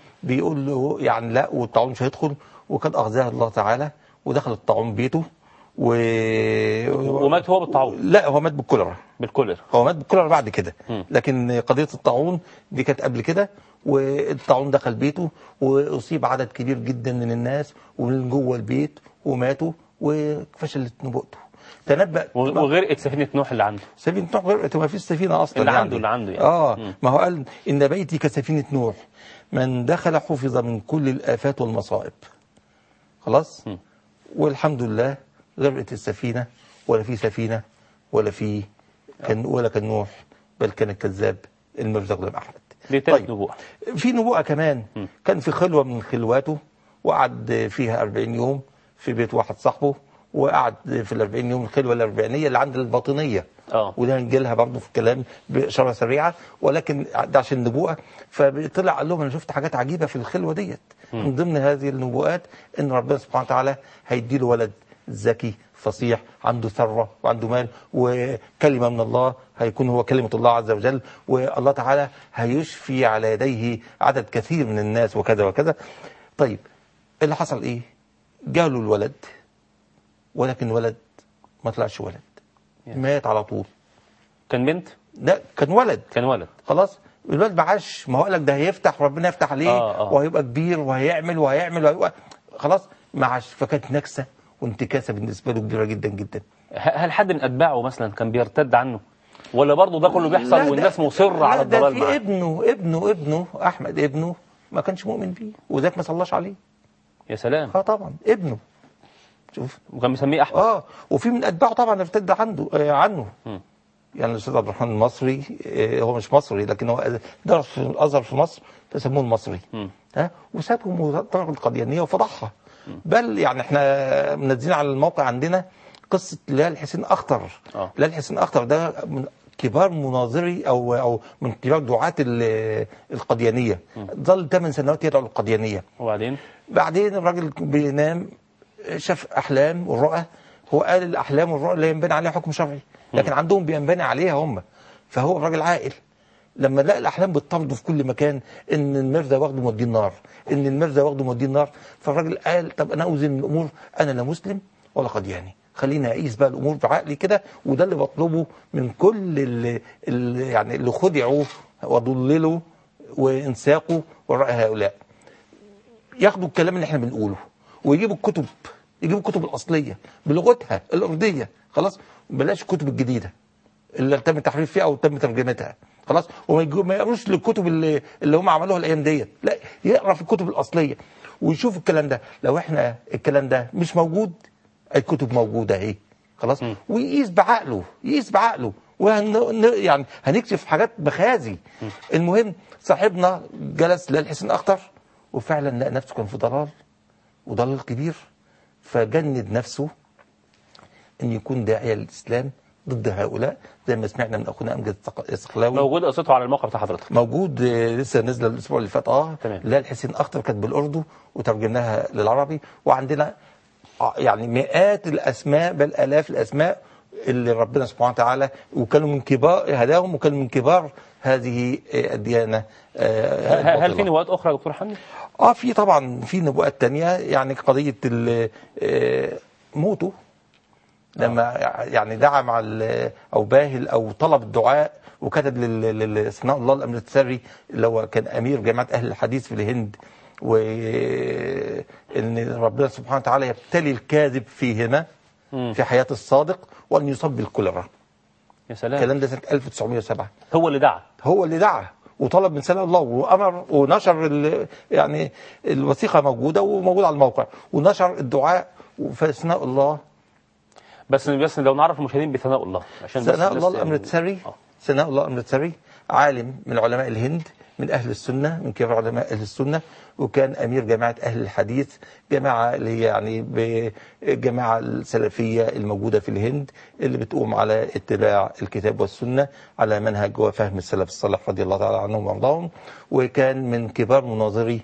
بيقول له يعني لا، والطاعون مش هيدخل، وقد أخزاه الله تعالى، ودخل الطاعون بيته ومات هو بالطاعون؟ لا، هو مات بالكوليرا. بالكوليرا. هو مات بالكوليرا بعد كده، لكن قضية الطاعون دي كانت قبل كده، والطاعون دخل بيته وأصيب عدد كبير جدا من الناس ومن جوه البيت وماتوا وفشلت نبوءته. تنبأ وغرقت سفينة نوح اللي عنده. سفينة نوح غرقت وما فيش سفينة أصلا اللي عنده يعني. ما هو قال إن بيتي كسفينة نوح من دخل حفظ من كل الآفات والمصائب. خلاص. والحمد لله غرقت السفينة، ولا في سفينة ولا كان نوح، بل كان الكذاب المرزق غلام أحمد. دي تالت نبوءة. في نبوءة كمان. كان في خلوة من خلواته وقعد فيها 40 يوم في بيت واحد صاحبه، وقعد في ال40 يوم الخلوة الأربعينية اللي عند الباطنية. وده هنجي لها برضه في الكلام بإشارة سريعة، ولكن ده عشان النبوءة. فطلع قال لهم أنا شفت حاجات عجيبة في الخلوة ديت. من ضمن هذه النبوءات إن ربنا سبحانه وتعالى هيدي له ولد ذكي فصيح عنده ثروة وعنده مال وكلمة من الله، هيكون هو كلمة الله عز وجل، والله تعالى هيشفي على يديه عدد كثير من الناس وكذا وكذا. طيب اللي حصل إيه؟ جاله الولد، ولكن ولد ما طلعش ولد، مات على طول. كان بنت؟ لا، كان ولد. خلاص. الولد ما عاش، ما هو قال لك ده هيفتح ربنا يفتح عليه وهيبقى كبير وهيعمل خلاص ما عاش. فكانت نكسة وانتكاسة بالنسبة له كبيرة جدا جدا. هل حد من أتباعه مثلا كان بيرتد عنه، ولا برضه ده كله بيحصل والناس مصرة على الضلال معاه؟ ابنه أحمد ابنه ما كانش مؤمن بيه، وذاك ما صلاش عليه. يا سلام. طبعا ابنه. شوف. وكان مسميه أحمد. وفي من أتباعه طبعا ارتد عنه. يعني الأستاذ عبد الرحمن المصري، هو مش مصري لكن هو درس في الأزهر في مصر، فسموه المصري. وسابهم وطلع القديانية وفضحها. بل يعني احنا منزلين على الموقع عندنا قصة لال حسين أخطر. لال حسين أخطر ده من كبار مناظري أو من كبار دعاة القديانية. ظل 8 سنوات يدعو القديانية. بعدين الراجل بينام شاف أحلام والرؤى. هو قال الأحلام والرؤى لا ينبني عليها حكم شرعي، لكن عندهم بينبني عليها هم. فهو الراجل عاقل. لما لقى الأحلام بتطرده في كل مكان إن المرزا واخده موديه النار، فالراجل قال طب أنا أوزن الأمور، أنا لا مسلم ولا قدياني، خليني أقيس بقى الأمور بعقلي كده. وده اللي بطلبه من كل اللي خدعوا وضللوا وانساقوا وراء هؤلاء، ياخدوا الكلام اللي احنا بنقوله ويجيبوا الكتب الأصلية بلغتها الأرضية. خلاص. بلاش الكتب الجديدة اللي تم التحريف فيها أو تم ترجمتها. خلاص. وما يقروش للكتب اللي هم عملوها الأيام ديت، لا، يقرأ في الكتب الأصلية ويشوف الكلام ده. لو احنا الكلام ده مش موجود، الكتب موجودة اهي. خلاص. ويقيس بعقله يعني هنكشف حاجات بخازي. المهم صاحبنا جلس لال حسين أخطر، وفعلا لقى نفسه كان في ضلال كبير، فجند نفسه ان يكون داعية للإسلام ضد هؤلاء، زي ما سمعنا من اخونا امجد السخلاوي. موجود قصته على الموقع بتاع حضرتك؟ موجود، لسه نزل الاسبوع اللي فات. لال حسين أخطر كانت بالاردو وترجمناها للعربي، وعندنا يعني مئات الاسماء بل الاف الاسماء اللي ربنا سبحانه وتعالى وكانوا من كبار هداهم، وكانوا من كبار هذه الديانة. هل في نبوءات اخرى يا دكتور حمدي؟ في طبعا في نبوءات تانية. يعني قضية موته لما يعني دعا مع او باهل او طلب الدعاء، وكتب لثناء الله الأمرتسري اللي هو كان امير جامعة اهل الحديث في الهند، وان ربنا سبحانه وتعالى يبتلي الكاذب فيهما في حياة الصادق، وان يصاب بالكوليرا. يا سلام. الكلام ده سنة 1907. هو اللي دعا وطلب من ثناء الله وامر ونشر يعني الوثيقة موجودة وموجودة على الموقع، ونشر الدعاء فثناء الله. بس لو نعرف المشاهدين بثناء الله، عشان ثناء الله الأمرتسري. ثناء الله الأمرتسري عالم من علماء الهند، من أهل السنة، من كبار علماء أهل السنة، وكان أمير جامعة أهل الحديث، جماعة اللي يعني بجماعة السلفية الموجودة في الهند اللي بتقوم على اتباع الكتاب والسنة على منهج وفهم السلف الصالح رضي الله تعالى عنهم وارضاهم. وكان من كبار مناظري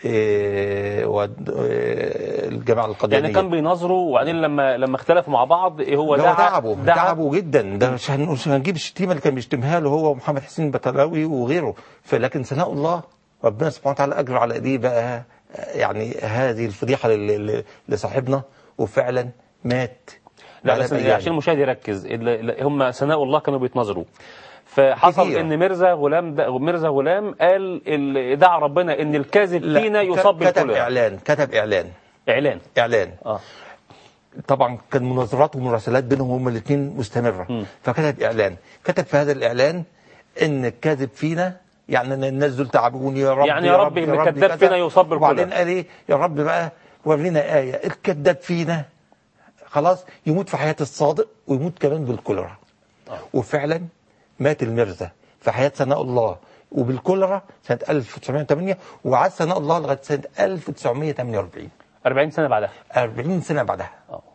والجماعة القديانية. يعني كان بيناظروا، وبعدين لما اختلفوا مع بعض هو تعبوا جدا. ده مش هنجيب الشتيمة اللي كان بيشتمها له هو ومحمد حسين البتلاوي وغيره. فلكن ثناء الله ربنا سبحانه وتعالى أجر على ايديه بقى يعني هذه الفضيحة لصاحبنا، وفعلا مات. لا بس عشان المشاهد يركز، هم ثناء الله كانوا بيتنظروا، فحصل كتير. ان مرزا غلام قال دعا ربنا ان الكاذب فينا يصاب بالكوليرا. كتب اعلان طبعا كان مناظرات ومراسلات بينهم هم الاثنين مستمره. فكتب اعلان، كتب في هذا الاعلان ان الكاذب فينا، يعني ان الناس دول تعبوني يا رب، يعني يا رب ان الكذاب فينا يصاب بالكوليرا. وبعدين قال ايه؟ يا رب بقى ورينا ايه الكذاب فينا خلاص يموت في حياه الصادق ويموت كمان بالكوليرا. وفعلا مات المرزا في حياه ثناء الله وبالكوليرا سنه 1908، وعاش ثناء الله لغايه سنه 1948. 40 سنه بعدها. 40 سنه بعدها.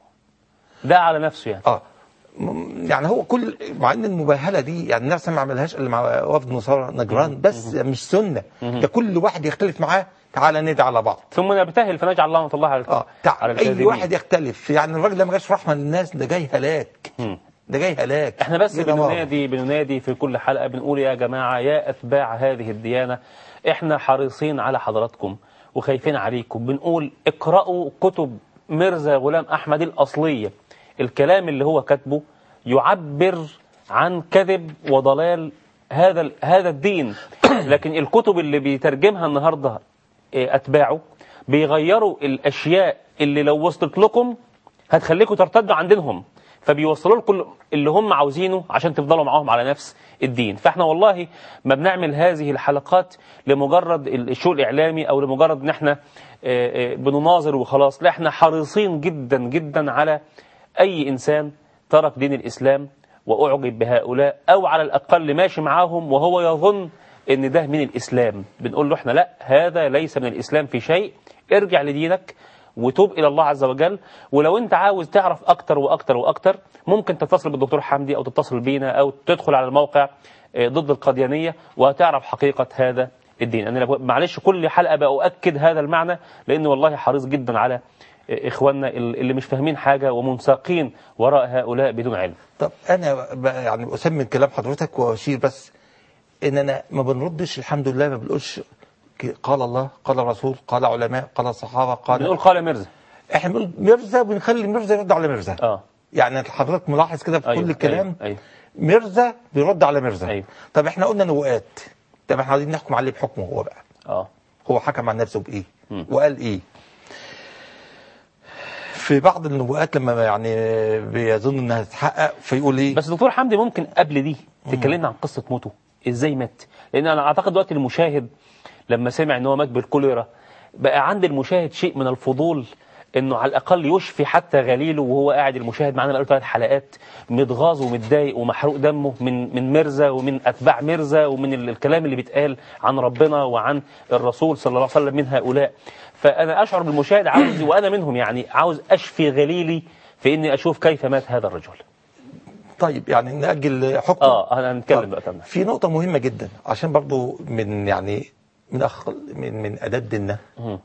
ده على نفسه يعني. يعني هو كل مع ان المباهله دي يعني الناس ما عملهاش الا مع وفد نصارى نجران بس، مش سنه. ده كل واحد يختلف معاه تعالى ندعي على بعض ثم نبتهل فنجعل لعنة الله على على اي واحد يختلف. يعني الراجل ده ما جاش رحمه للناس، ده جاي هلاك. ده جاي هلاك. احنا بس بننادي في كل حلقه بنقول يا جماعه يا اتباع هذه الديانه، احنا حريصين على حضراتكم وخايفين عليكم. بنقول اقرأوا كتب مرزا غلام أحمد الأصلية. الكلام اللي هو كاتبه يعبر عن كذب وضلال هذا الدين. لكن الكتب اللي بيترجمها النهاردة أتباعه بيغيروا الأشياء اللي لو وصلت لكم هتخليكم ترتدوا عن دينهم، فبيوصلوا لكم اللي هم عاوزينه عشان تفضلوا معاهم على نفس الدين. فاحنا والله ما بنعمل هذه الحلقات لمجرد الشو الإعلامي أو لمجرد ان احنا بنناظر وخلاص. لا، احنا حريصين جدا جدا على أي إنسان ترك دين الإسلام وأعجب بهؤلاء أو على الأقل ماشي معاهم وهو يظن ان ده من الإسلام. بنقول له احنا لا، هذا ليس من الإسلام في شيء، ارجع لدينك وتوب إلى الله عز وجل. ولو أنت عاوز تعرف أكتر وأكتر وأكتر ممكن تتصل بالدكتور حمدي أو تتصل بينا أو تدخل على الموقع ضد القاديانية وهتعرف حقيقة هذا الدين. أنا معلش كل حلقة بأؤكد هذا المعنى لأن والله حريص جدا على إخواننا اللي مش فاهمين حاجة ومنساقين وراء هؤلاء بدون علم. طب أنا يعني أسمن كلام حضرتك وأشير بس إننا ما بنردش الحمد لله، ما بنقولش قال الله قال الرسول قال علماء قال الصحابة بنقول قال مرزا. احنا بنقول مرزا وبنخلي مرزا يرد على مرزا. يعني حضرتك ملاحظ كده في كل الكلام. أيوة. مرزا بيرد على مرزا. أيوة. طب احنا قلنا نبوءات، طب احنا عايزين نحكم عليه بحكمه هو بقى. هو حكم عن نفسه بايه وقال ايه؟ في بعض النبوءات لما يعني بيظن انها تتحقق فيقول ايه. بس دكتور حمدي ممكن قبل دي تكلمنا عن قصة موته ازاي مات؟ لان انا اعتقد دلوقتي المشاهد لما سمع ان هو مات بالكوليرا بقى عند المشاهد شيء من الفضول انه على الاقل يشفي حتى غليله وهو قاعد المشاهد معانا بقاله 3 حلقات متغاظ ومتضايق ومحروق دمه من مرزا ومن اتباع مرزا ومن الكلام اللي بيتقال عن ربنا وعن الرسول صلى الله عليه وسلم من هؤلاء. فانا اشعر بالمشاهد عاوز وانا منهم يعني عاوز اشفي غليلي في اني اشوف كيف مات هذا الرجل. طيب يعني نأجل حكم. انا هنتكلم بقى كمان. في نقطة مهمة جدا عشان برضو من يعني من أداب ديننا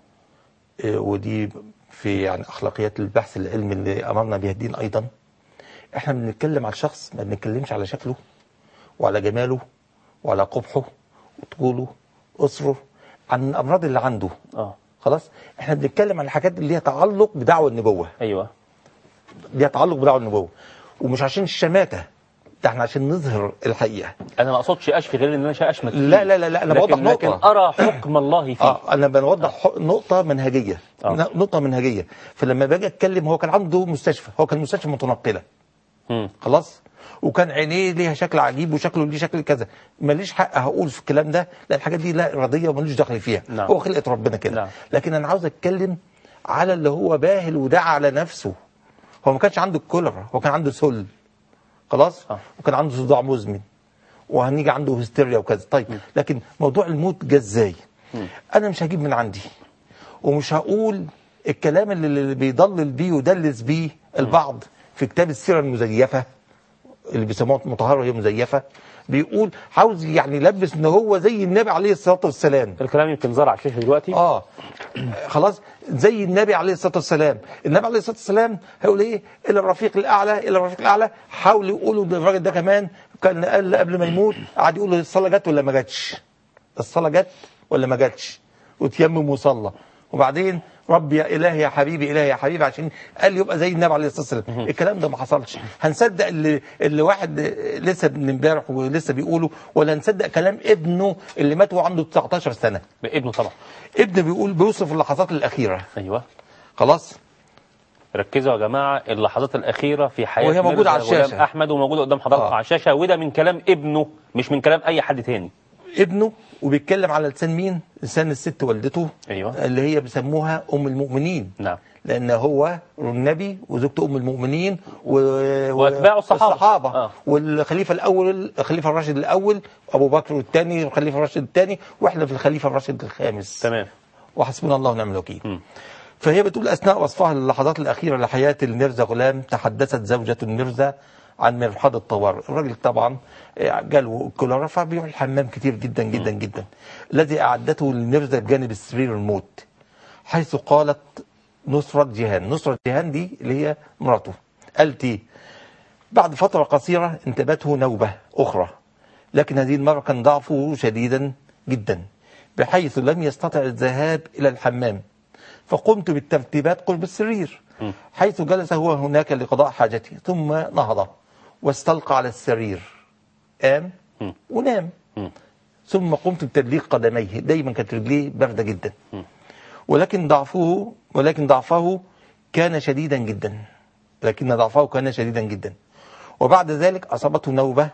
ودي في يعني أخلاقيات البحث العلمي اللي أمرنا بها الدين أيضا. احنا بنتكلم على الشخص ما بنتكلمش على شكله وعلى جماله وعلى قبحه وطوله أسره عن الأمراض اللي عنده. خلاص احنا بنتكلم عن الحاجات اللي هي تعلق بدعوة النبوة. ايوه ليها تعلق بدعوة النبوة ومش عشان الشماتة، ده احنا عشان نظهر الحقيقة. انا ما اقصدش اشفي غير ان انا اشمت. لا لا لا انا بوضح نقطة. لكن ارى حكم الله فيه. انا بوضح نقطة منهجية. نقطة منهجية. فلما باجي اتكلم هو كان عنده مستشفى، هو كان مستشفى متنقلة. خلاص وكان عينيه ليها شكل عجيب وشكله ليه شكل كذا. ماليش حق هقول في الكلام ده لان الحاجات دي لا اراديه وماليش دخل فيها. هو خلقه ربنا كده. لكن انا عاوز اتكلم على اللي هو باهل ودعا على نفسه. هو ما كانش عنده الكوليرا، هو كان عنده سل. خلاص وكان عنده صداع مزمن وهنيجي عنده هستيريا وكذا. طيب لكن موضوع الموت جه ازاي؟ انا مش هجيب من عندي ومش هقول الكلام اللي بيضلل بيه ودلس بيه البعض في كتاب السيرة المزيفة اللي بيسموها مطهرة هي مزيفة. بيقول عاوز يعني يلبس ان هو زي النبي عليه الصلاة والسلام. الكلام يمكن ظهر على الشاشة دلوقتي. خلاص زي النبي عليه الصلاة والسلام. النبي عليه الصلاة والسلام هيقول ايه؟ الى الرفيق الاعلى الى الرفيق الاعلى. حاولوا يقولوا ان الراجل ده كمان كان قال قبل ما يموت قعد يقول الصلاة جت ولا ما جاتش؟ الصلاة جت ولا ما جاتش؟ وتيمم وصلى وبعدين ربي يا إلهي يا حبيبي إلهي يا حبيبي عشان قال يبقى زي النبي عليه الصلاة والسلام. الكلام ده ما حصلش. هنصدق اللي واحد لسه من امبارح ولسه بيقوله، ولا هنصدق كلام ابنه اللي مات وهو عنده 19 سنة؟ ابنه طبعا. ابنه بيوصف اللحظات الأخيرة. أيوة خلاص. ركزوا يا جماعة، اللحظات الأخيرة في حياة وهي موجودة على الشاشة. أحمد وموجودة قدام حضراتكم على الشاشة، وده من كلام ابنه مش من كلام أي حد تاني. ابنه، وبيتكلم على لسان مين؟ لسان الست والدته. أيوة. اللي هي بيسموها أم المؤمنين. نعم. لأن هو النبي وزوجته أم المؤمنين وأتباع الصحابة. والخليفة الأول، الخليفة الراشد الأول، أبو بكر الثاني، الخليفة الراشد الثاني، وإحنا في الخليفة الراشد الخامس. تمام. وحسبنا الله ونعم الوكيل. فهي بتقول أثناء وصفها للحظات الأخيرة لحياة الميرزا غلام تحدثت زوجة الميرزا عن مرحاض الطوارئ. الراجل طبعا جاله الكوليرا فبيروح الحمام كتير جدا جدا جدا، الذي أعدته للميرزا بجانب السرير الموت، حيث قالت نصرة جيهان دي اللي هي مراته، قالت ايه؟ بعد فترة قصيرة انتابته نوبة أخرى، لكن هذه المرة كان ضعفه شديدا جدا بحيث لم يستطع الذهاب إلى الحمام، فقمت بالترتيبات قرب السرير حيث جلس هو هناك لقضاء حاجته، ثم نهض واستلقى على السرير، قام ونام، ثم قمت بتدليك قدميه، دايما كانت رجليه باردة جدا، ولكن ضعفه كان شديدا جدا، وبعد ذلك أصابته نوبة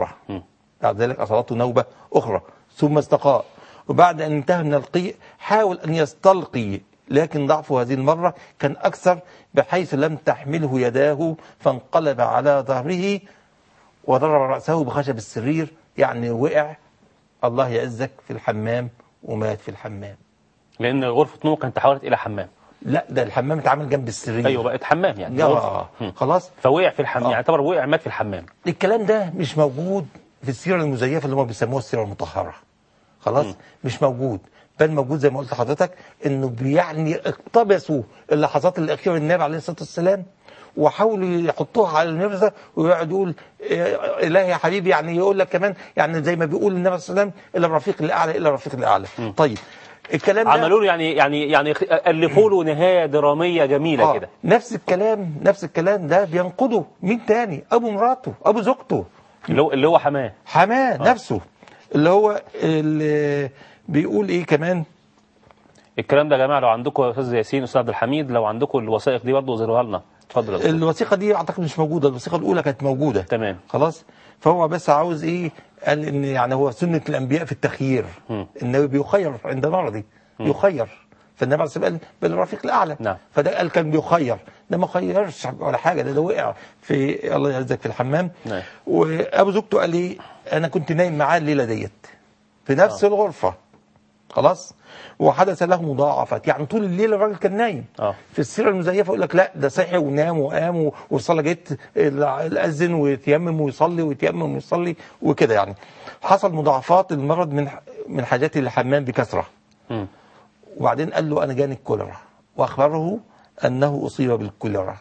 أخرى، ثم استقاء، وبعد أن انتهى من القيء حاول أن يستلقي، لكن ضعفه هذه المرة كان أكثر بحيث لم تحمله يداه، فانقلب على ظهره وضرب رأسه بخشب السرير، يعني وقع الله يعزك في الحمام ومات في الحمام. لأن غرفة نومه كانت تحولت إلى حمام. لا، ده الحمام اتعمل جنب السرير. أيوة بقت حمام يعني. خلاص. فوقع في الحمام، يعني اعتبر وقع مات في الحمام. الكلام ده مش موجود في السيرة المزيفة اللي هم بيسموها السيرة المطهرة. خلاص. مش موجود، بل موجود زي ما قلت لحضرتك انه يعني اقتبسوا اللحظات الاخيره النبي عليه الصلاه والسلام وحاولوا يحطوها على الميرزا، ويقعد يقول إلهي يا حبيبي، يعني يقول لك كمان يعني زي ما بيقول النبي صلى الله عليه وسلم الى الرفيق الاعلى. طيب الكلام ده عملوا له يعني الفوا له نهايه دراميه جميله كده. نفس الكلام ده بينقضه مين تاني؟ ابو مراته، ابو زوجته، اللي هو حماه نفسه، اللي بيقول ايه كمان. الكلام ده يا جماعه لو عندكم يا استاذ ياسين استاذ عبد الحميد، لو عندكم الوثائق دي برضه ظهروها لنا. اتفضل. الوثيقه دي اعتقد مش موجوده، الوثيقه الاولى كانت موجوده. تمام. خلاص. فهو بس عاوز ايه؟ قال ان يعني هو سنه الانبياء في التخيير، النبي بيخير عند مرضه، يخير، فالنبي عليه الصلاه والسلام بالرفيق الاعلى. نعم. فده قال كان بيخير، ده ما خيرش ولا حاجه، ده وقع في الله يعزك في الحمام. نعم. وابو زوجته قال لي انا كنت نايم معاه الليله ديت في نفس الغرفه. خلاص. وحدث له مضاعفات، يعني طول الليل الراجل كان نايم. في السيره المزيفه يقول لك لا، ده صحي ونام وقام والصلاه جت الاذن ويتيمم ويصلي ويتيمم ويصلي وكده، يعني حصل مضاعفات المرض من حاجات الحمام بكثره. وبعدين قال له انا جاني الكوليرا، واخبره انه اصيب بالكوليرا،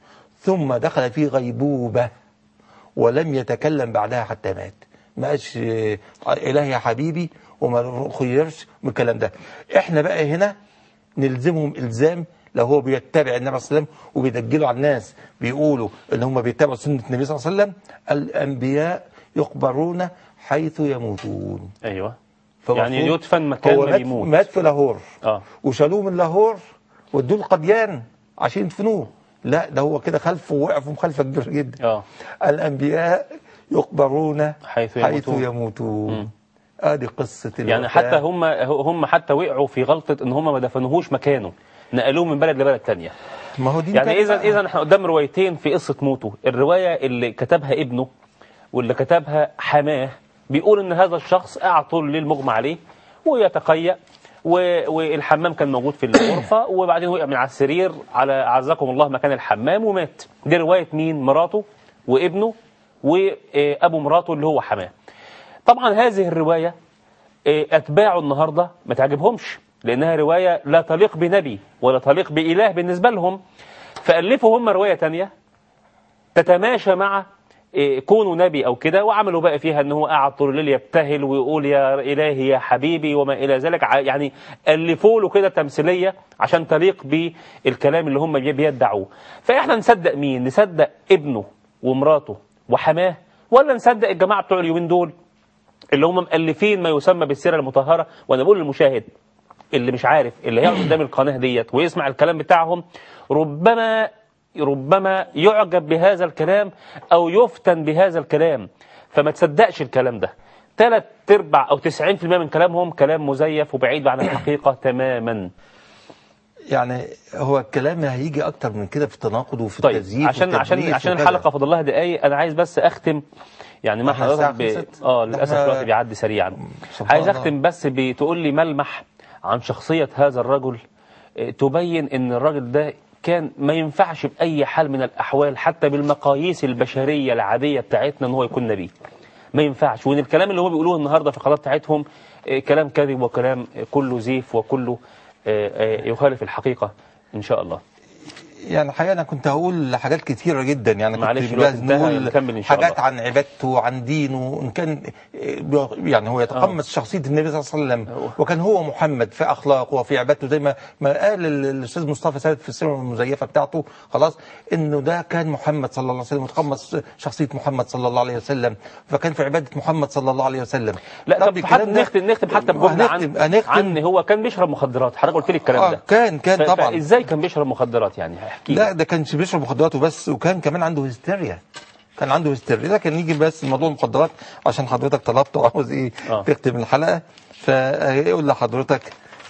ثم دخل في غيبوبه ولم يتكلم بعدها حتى مات. ما قالش الهي يا حبيبي وما خيرش من الكلام ده. احنا بقى هنا نلزمهم الزام، لو هو بيتبع النبي صلى الله عليه وسلم وبيدجلوا على الناس بيقولوا ان هم بيتبعوا سنه النبي صلى الله عليه وسلم، الانبياء يقبرون حيث يموتون. ايوه. يعني يدفن مكان ما يموت. مات في لاهور وشالوه من لاهور ودوه القديان عشان يدفنوه. لا، ده هو كده خلفه وقع في مخالفه كبيره جدا. الانبياء يقبرون حيث يموتون. ادي قصه الوفاة. يعني حتى هم حتى وقعوا في غلطه ان هم ما دفنوهوش مكانه، نقلوه من بلد لبلد ثانيه. ما هو دي يعني اذا احنا قدام روايتين في قصه موته، الروايه اللي كتبها ابنه واللي كتبها حماه بيقول ان هذا الشخص قاعد طول الليل مغمى عليه ويتقيأ، والحمام كان موجود في الغرفه، وبعدين وقع من على السرير على عزكم الله مكان الحمام ومات. دي روايه مين؟ مراته وابنه وابو مراته اللي هو حماه. طبعا هذه الرواية أتباعه النهاردة ما تعجبهمش، لأنها رواية لا تليق بنبي ولا تليق بإله بالنسبة لهم، فألفوا هم رواية تانية تتماشى مع كونوا نبي أو كده، وعملوا بقى فيها أنه قاعد طول الليل يبتهل ويقول يا إلهي يا حبيبي وما إلى ذلك، يعني ألفوا له كده تمثيلية عشان تليق بالكلام اللي هم بيدعوه. فإحنا نصدق مين؟ نصدق ابنه ومراته وحماه، ولا نصدق الجماعة بتوع اليومين دول اللي هم مؤلفين ما يسمى بالسيرة المطهرة؟ وأنا بقول للمشاهد اللي مش عارف، اللي هيقعد قدام القناة ديت ويسمع الكلام بتاعهم ربما يعجب بهذا الكلام أو يفتن بهذا الكلام، فما تصدقش الكلام ده. 3/4 أو 90% من كلامهم كلام مزيف وبعيد عن الحقيقة تماما. يعني هو الكلام هيجي أكتر من كده في التناقض وفي طيب التزييف عشان الحلقة فاضل لها دقايق، أنا عايز بس أختم يعني ما حضرتك للأسف الوقت بيعدي سريعا. عايز أختم بس بتقول لي ملمح عن شخصية هذا الرجل تبين ان الراجل ده كان ما ينفعش بأي حال من الأحوال حتى بالمقاييس البشرية العادية بتاعتنا ان هو يكون نبي، ما ينفعش. وان الكلام اللي هو بيقولوه النهاردة في القناة بتاعتهم كلام كاذب وكلام كله زيف وكله يخالف الحقيقة إن شاء الله. يعني الحقيقة أنا كنت هقول حاجات كثيرة جدا، يعني معلش كنت نقول حاجات الله. عن عبادته عن دينه، إن كان يعني هو يتقمص شخصية النبي صلى الله عليه وسلم، وكان هو محمد في أخلاقه وفي عبادته زي ما قال الأستاذ مصطفى سالم في السيرة المزيفة بتاعته، خلاص إنه ده كان محمد صلى الله عليه وسلم، متقمص شخصية محمد صلى الله عليه وسلم، فكان في عبادة محمد صلى الله عليه وسلم. لا طب نختم حتى بجملة عن هو كان بيشرب مخدرات، حضرتك قلت لي الكلام ده. كان طبعا. إزاي كان بيشرب مخدرات يعني؟ لا ده كانش بيشرب مخدرات وبس، وكان كمان عنده هستيريا، كان عنده هستيريا. لكن نيجي بس موضوع المخدرات عشان حضرتك طلبت وعاوز ايه تختم الحلقة، فيقول لحضرتك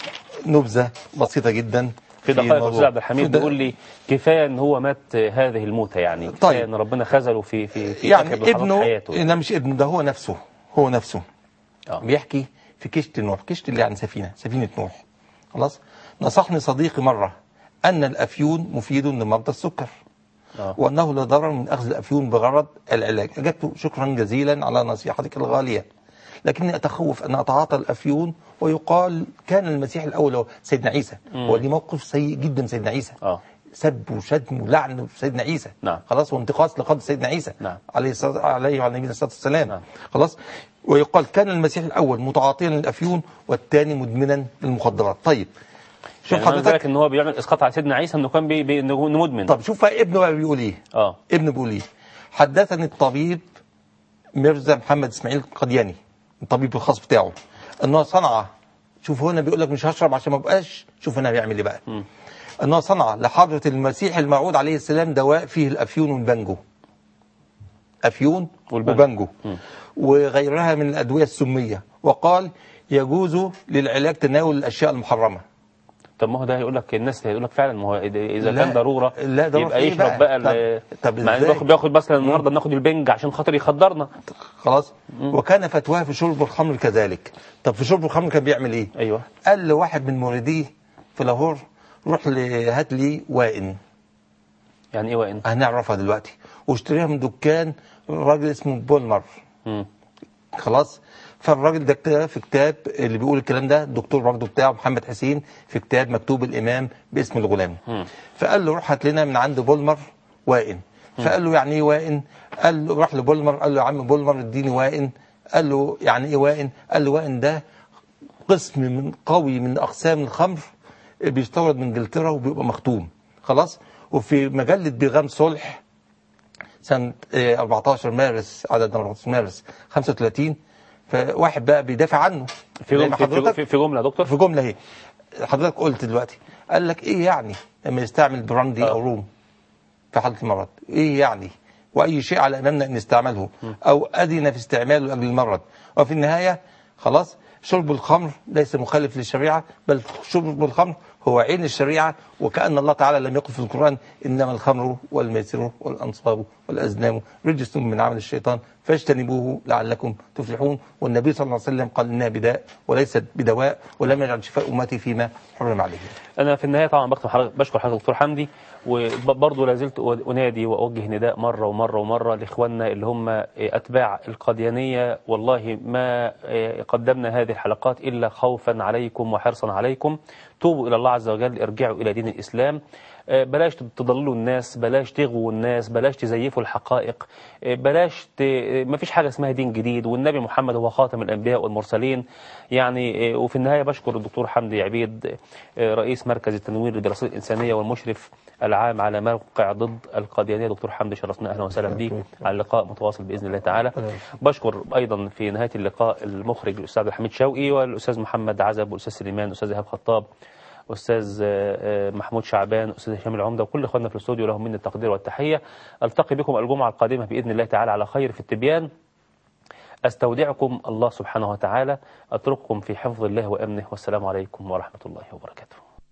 نبذة بسيطة جدا في دقائق. أستاذ عبد الحميد بيقول لي كفاية ان هو مات هذه الموتة، يعني كفاية ان ربنا خذله في يعني ابنه حياته. لا مش ابنه، ده هو نفسه بيحكي في كشت نوح، كشت اللي يعني سفينة نوح، خلاص. نصحني صديقي مرة أن الأفيون مفيد لمرضى السكر، وأنه لا ضرر من أخذ الأفيون بغرض العلاج. أجبت شكرا جزيلا على نصيحتك الغالية، لكني أتخوف أن أتعاطى الأفيون ويقال كان المسيح الأول هو سيدنا عيسى، ودي موقف سيء جدا. سيدنا عيسى سب وشتم ولعن في سيدنا عيسى، خلاص، وانتقاص لقدر سيدنا عيسى عليه وعلى نبينا الصلاة والسلام، خلاص. ويقال كان المسيح الأول متعاطيا للأفيون والثاني مدمنا للمخدرات. طيب شوف يعني حضرتك ان هو بيعمل اسقاط على سيدنا عيسى انه كان انه مدمن. طب شوف ابنه بقى بيقول ايه. ابنه بيقول ايه: حدثني الطبيب ميرزا محمد اسماعيل القدياني، الطبيب الخاص بتاعه، انه صنع، شوف هنا بيقول لك مش هشرب عشان ما بقاش، شوف هنا بيعمل ايه بقى. انه صنع لحضرة المسيح الموعود عليه السلام دواء فيه الافيون والبنجو، افيون وبنجو وغيرها من الادوية السمية، وقال يجوز للعلاج تناول الاشياء المحرمة. طب ما هو ده هيقول لك الناس هيقول لك فعلا، ما هو اذا كان ضروره يبقى يشرب بقى. طب بياخد مثلا النهارده بناخد البنج عشان خاطر يخدرنا، خلاص. وكان فتواه في شرب الخمر كذلك. طب في شرب الخمر كان بيعمل ايه؟ ايوه، قال لواحد من مريديه في لاهور روح هات لي وائن. يعني ايه وائن؟ هنعرفها دلوقتي. واشتريها من دكان راجل اسمه بولمر، خلاص. فالراجل ده اكتب في كتاب اللي بيقول الكلام ده الدكتور برضه بتاعه محمد حسين، في كتاب مكتوب الإمام باسم الغلام. فقال له روح هات لنا من عند بولمر وائن. فقال له يعني ايه وائن؟ قال له راح لبولمر، قال له يا عم بولمر اديني وائن. قال له يعني ايه وائن؟ قال له وائن ده قسم من قوي من أقسام الخمر بيستورد من انجلترا وبيبقى مختوم، خلاص. وفي مجلة بيغام صلح سنة 14 مارس، عدد 14 مارس 35، فواحد بقى بيدافع عنه في جملة دكتور، في جملة اهي حضرتك قلت دلوقتي. قال لك ايه يعني لما يستعمل براندي او روم في حالة المرض؟ ايه يعني؟ واي شيء على امامنا ان نستعمله او اذن في استعماله لاجل المرض. وفي النهاية خلاص شرب الخمر ليس مخالف للشريعة، بل شرب الخمر هو عين الشريعة. وكأن الله تعالى لم يقل في القرآن إنما الخمر والميسر والأنصاب والأزلام رجس من عمل الشيطان فاجتنبوه لعلكم تفلحون. والنبي صلى الله عليه وسلم قال إنها بداء وليست بدواء، ولم يجعل شفاء أمتي فيما حرم عليه. أنا في النهاية طبعا بشكر حضرتك دكتور حمدي، وبرضه لازلت أنادي وأوجه نداء مرة ومرة ومرة لإخواننا اللي هم أتباع القاديانية. والله ما قدمنا هذه الحلقات إلا خوفا عليكم وحرصا عليكم. توبوا إلى الله عز وجل، ارجعوا إلى دين الإسلام. بلاش تضللوا الناس، بلاش تغووا الناس، بلاش تزيفوا الحقائق، بلاش ما فيش حاجة اسمها دين جديد، والنبي محمد هو خاتم الأنبياء والمرسلين يعني. وفي النهاية بشكر الدكتور حمدي عبيد رئيس مركز التنوير للدراسات الإنسانية والمشرف العام على موقع ضد القاديانية. دكتور حمدي شرفنا، أهلا وسهلا بيك على اللقاء متواصل بإذن الله تعالى. بشكر أيضا في نهاية اللقاء المخرج الأستاذ الحميد شوقي والأستاذ محمد عزب والأستاذ سليمان والأستاذ إيهاب خطاب أستاذ محمود شعبان أستاذ هشام العمدة وكل إخواننا في الاستوديو، لهم مني التقدير والتحية. ألتقي بكم الجمعة القادمة بإذن الله تعالى على خير في التبيان. أستودعكم الله سبحانه وتعالى، أترككم في حفظ الله وأمنه، والسلام عليكم ورحمة الله وبركاته.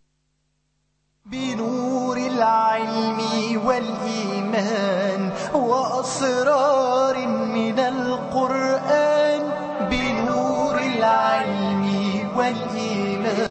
بنور العلم والإيمان وأسرار من القرآن، بنور العلم والإيمان.